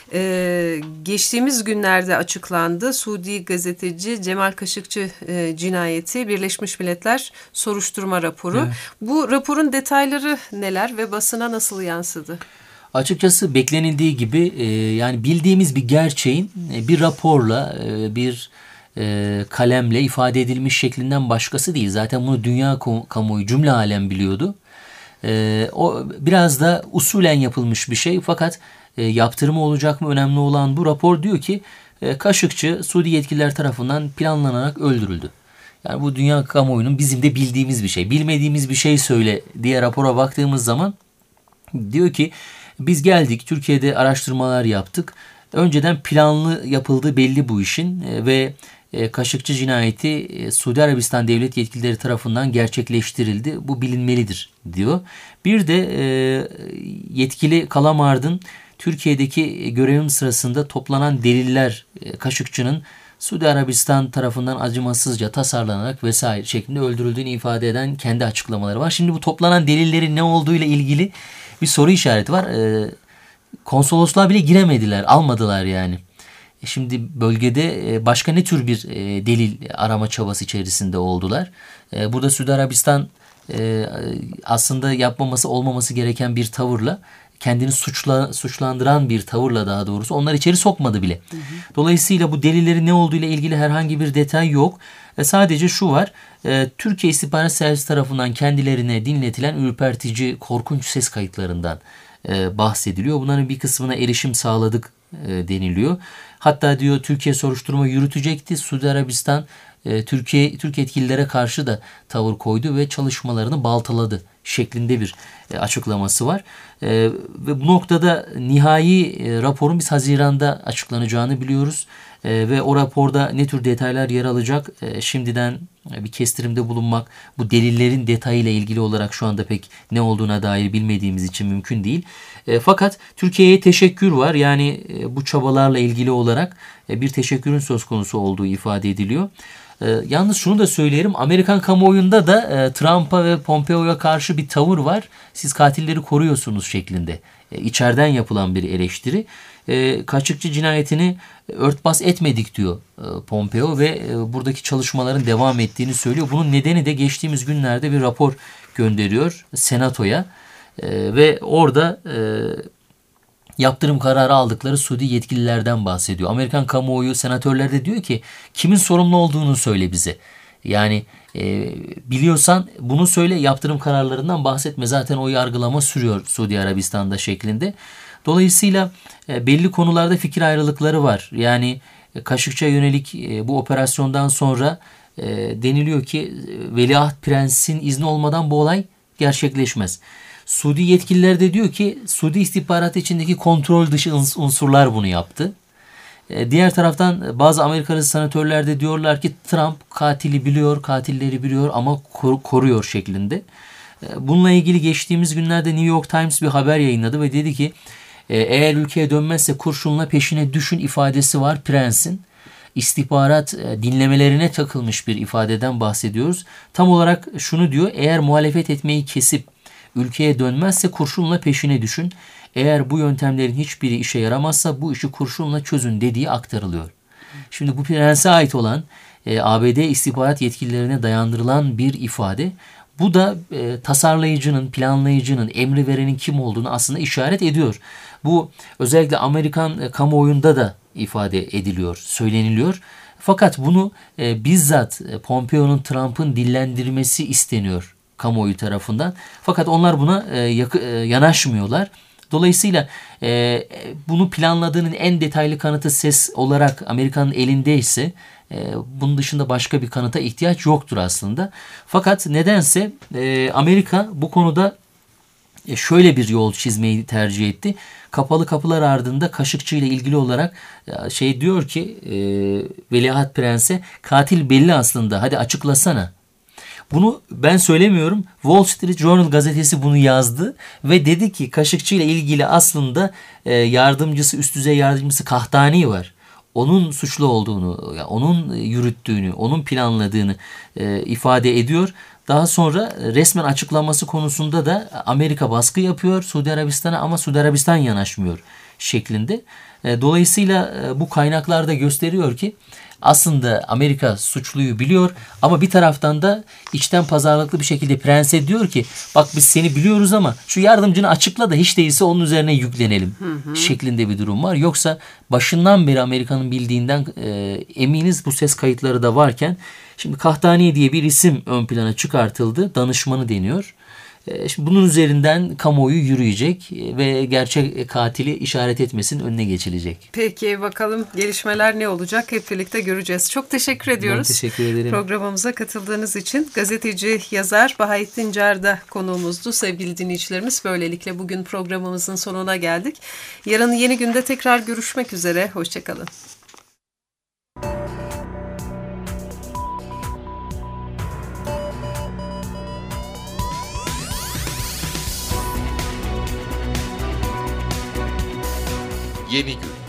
E, geçtiğimiz günlerde açıklandı. Suudi gazeteci Cemal Kaşıkçı e, cinayeti Birleşmiş Milletler soruşturma raporu. Evet. Bu raporun detayları neler ve basına nasıl yansıdı? Açıkçası beklenildiği gibi e, yani bildiğimiz bir gerçeğin e, bir raporla e, bir E, kalemle ifade edilmiş şeklinden başkası değil. Zaten bunu dünya kamuoyu, cümle alem biliyordu. E, o biraz da usulen yapılmış bir şey. Fakat e, yaptırımı olacak mı, önemli olan bu. Rapor diyor ki e, Kaşıkçı Suudi yetkililer tarafından planlanarak öldürüldü. Yani bu dünya kamuoyunun bizim de bildiğimiz bir şey. Bilmediğimiz bir şey söyle diye rapora baktığımız zaman diyor ki biz geldik, Türkiye'de araştırmalar yaptık. Önceden planlı yapıldığı belli bu işin e, ve Kaşıkçı cinayeti Suudi Arabistan devlet yetkilileri tarafından gerçekleştirildi. Bu bilinmelidir diyor. Bir de yetkili Kalamard'ın Türkiye'deki görevim sırasında toplanan deliller Kaşıkçı'nın Suudi Arabistan tarafından acımasızca tasarlanarak vesaire şeklinde öldürüldüğünü ifade eden kendi açıklamaları var. Şimdi bu toplanan delillerin ne olduğuyla ilgili bir soru işareti var. Konsolosluğa bile giremediler, almadılar yani. Şimdi bölgede başka ne tür bir delil arama çabası içerisinde oldular. Burada Suudi Arabistan aslında yapmaması olmaması gereken bir tavırla, kendini suçla, suçlandıran bir tavırla daha doğrusu onları içeri sokmadı bile. Hı hı. Dolayısıyla bu delillerin ne olduğuyla ilgili herhangi bir detay yok. Sadece şu var, Türkiye İstihbarat Servisi tarafından kendilerine dinletilen ürpertici, korkunç ses kayıtlarından bahsediliyor. Bunların bir kısmına erişim sağladık deniliyor. Hatta diyor Türkiye soruşturma yürütecekti. Suudi Arabistan e, Türkiye Türk yetkililere karşı da tavır koydu ve çalışmalarını baltaladı şeklinde bir e, açıklaması var. E, ve bu noktada nihai e, raporun biz Haziran'da açıklanacağını biliyoruz. E, ve o raporda ne tür detaylar yer alacak e, şimdiden e, bir kestirimde bulunmak, bu delillerin detayıyla ilgili olarak şu anda pek ne olduğuna dair bilmediğimiz için mümkün değil. E, fakat Türkiye'ye teşekkür var. Yani e, bu çabalarla ilgili olarak e, bir teşekkürün söz konusu olduğu ifade ediliyor. E, yalnız şunu da söyleyelim. Amerikan kamuoyunda da e, Trump'a ve Pompeo'ya karşı bir tavır var. Siz katilleri koruyorsunuz şeklinde. E, içeriden yapılan bir eleştiri. E, Kaşıkçı cinayetini örtbas etmedik diyor e, Pompeo ve e, buradaki çalışmaların devam ettiğini söylüyor. Bunun nedeni de geçtiğimiz günlerde bir rapor gönderiyor Senato'ya. Ee, ve orada e, yaptırım kararı aldıkları Suudi yetkililerden bahsediyor. Amerikan kamuoyu, senatörler de diyor ki kimin sorumlu olduğunu söyle bize. Yani e, biliyorsan bunu söyle, yaptırım kararlarından bahsetme. Zaten o yargılama sürüyor Suudi Arabistan'da şeklinde. Dolayısıyla e, belli konularda fikir ayrılıkları var. Yani e, Kaşıkçı'ya yönelik e, bu operasyondan sonra e, deniliyor ki Veliaht Prens'in izni olmadan bu olay gerçekleşmez. Suudi yetkililer de diyor ki Suudi istihbaratı içindeki kontrol dışı unsurlar bunu yaptı. Diğer taraftan bazı Amerikalı senatörler de diyorlar ki Trump katili biliyor, katilleri biliyor ama koruyor şeklinde. Bununla ilgili geçtiğimiz günlerde New York Times bir haber yayınladı ve dedi ki eğer ülkeye dönmezse kurşunla peşine düşün ifadesi var Prens'in. istihbarat dinlemelerine takılmış bir ifadeden bahsediyoruz. Tam olarak şunu diyor: eğer muhalefet etmeyi kesip ülkeye dönmezse kurşunla peşine düşün. Eğer bu yöntemlerin hiçbiri işe yaramazsa bu işi kurşunla çözün dediği aktarılıyor. Şimdi bu prense ait olan e, A B D istihbarat yetkililerine dayandırılan bir ifade. Bu da e, tasarlayıcının, planlayıcının, emri verenin kim olduğunu aslında işaret ediyor. Bu özellikle Amerikan e, kamuoyunda da ifade ediliyor, söyleniliyor. Fakat bunu e, bizzat e, Pompeo'nun, Trump'ın dillendirmesi isteniyor kamuoyu tarafından. Fakat onlar buna e, yakı, e, yanaşmıyorlar. Dolayısıyla e, bunu planladığının en detaylı kanıtı ses olarak Amerika'nın elindeyse e, bunun dışında başka bir kanıta ihtiyaç yoktur aslında. Fakat nedense e, Amerika bu konuda e, şöyle bir yol çizmeyi tercih etti. Kapalı kapılar ardında Kaşıkçı ile ilgili olarak e, şey diyor ki e, Veliaht Prens'e, katil belli aslında, hadi açıklasana. Bunu ben söylemiyorum. Wall Street Journal gazetesi bunu yazdı ve dedi ki Kaşıkçı ile ilgili aslında e, yardımcısı, üst düzey yardımcısı Kahtani var. Onun suçlu olduğunu, yani onun yürüttüğünü, onun planladığını e, ifade ediyor. Daha sonra resmen açıklaması konusunda da Amerika baskı yapıyor Suudi Arabistan'a ama Suudi Arabistan yanaşmıyor şeklinde. E, dolayısıyla e, bu kaynaklarda gösteriyor ki aslında Amerika suçluyu biliyor ama bir taraftan da içten pazarlıklı bir şekilde prense diyor ki bak biz seni biliyoruz ama şu yardımcını açıkla da hiç değilse onun üzerine yüklenelim hı hı. şeklinde bir durum var. Yoksa başından beri Amerika'nın bildiğinden e, eminiz, bu ses kayıtları da varken şimdi Kahtani diye bir isim ön plana çıkartıldı. Danışmanı deniyor. Şimdi bunun üzerinden kamuoyu yürüyecek ve gerçek katili işaret etmesinin önüne geçilecek. Peki bakalım gelişmeler ne olacak, hep birlikte göreceğiz. Çok teşekkür ediyoruz. Ben teşekkür ederim. Programımıza katıldığınız için. Gazeteci, yazar Bahattin Carda konuğumuzdu. Sevgili dinleyicilerimiz, böylelikle bugün programımızın sonuna geldik. Yarın yeni günde tekrar görüşmek üzere. Hoşçakalın. Yeni gün.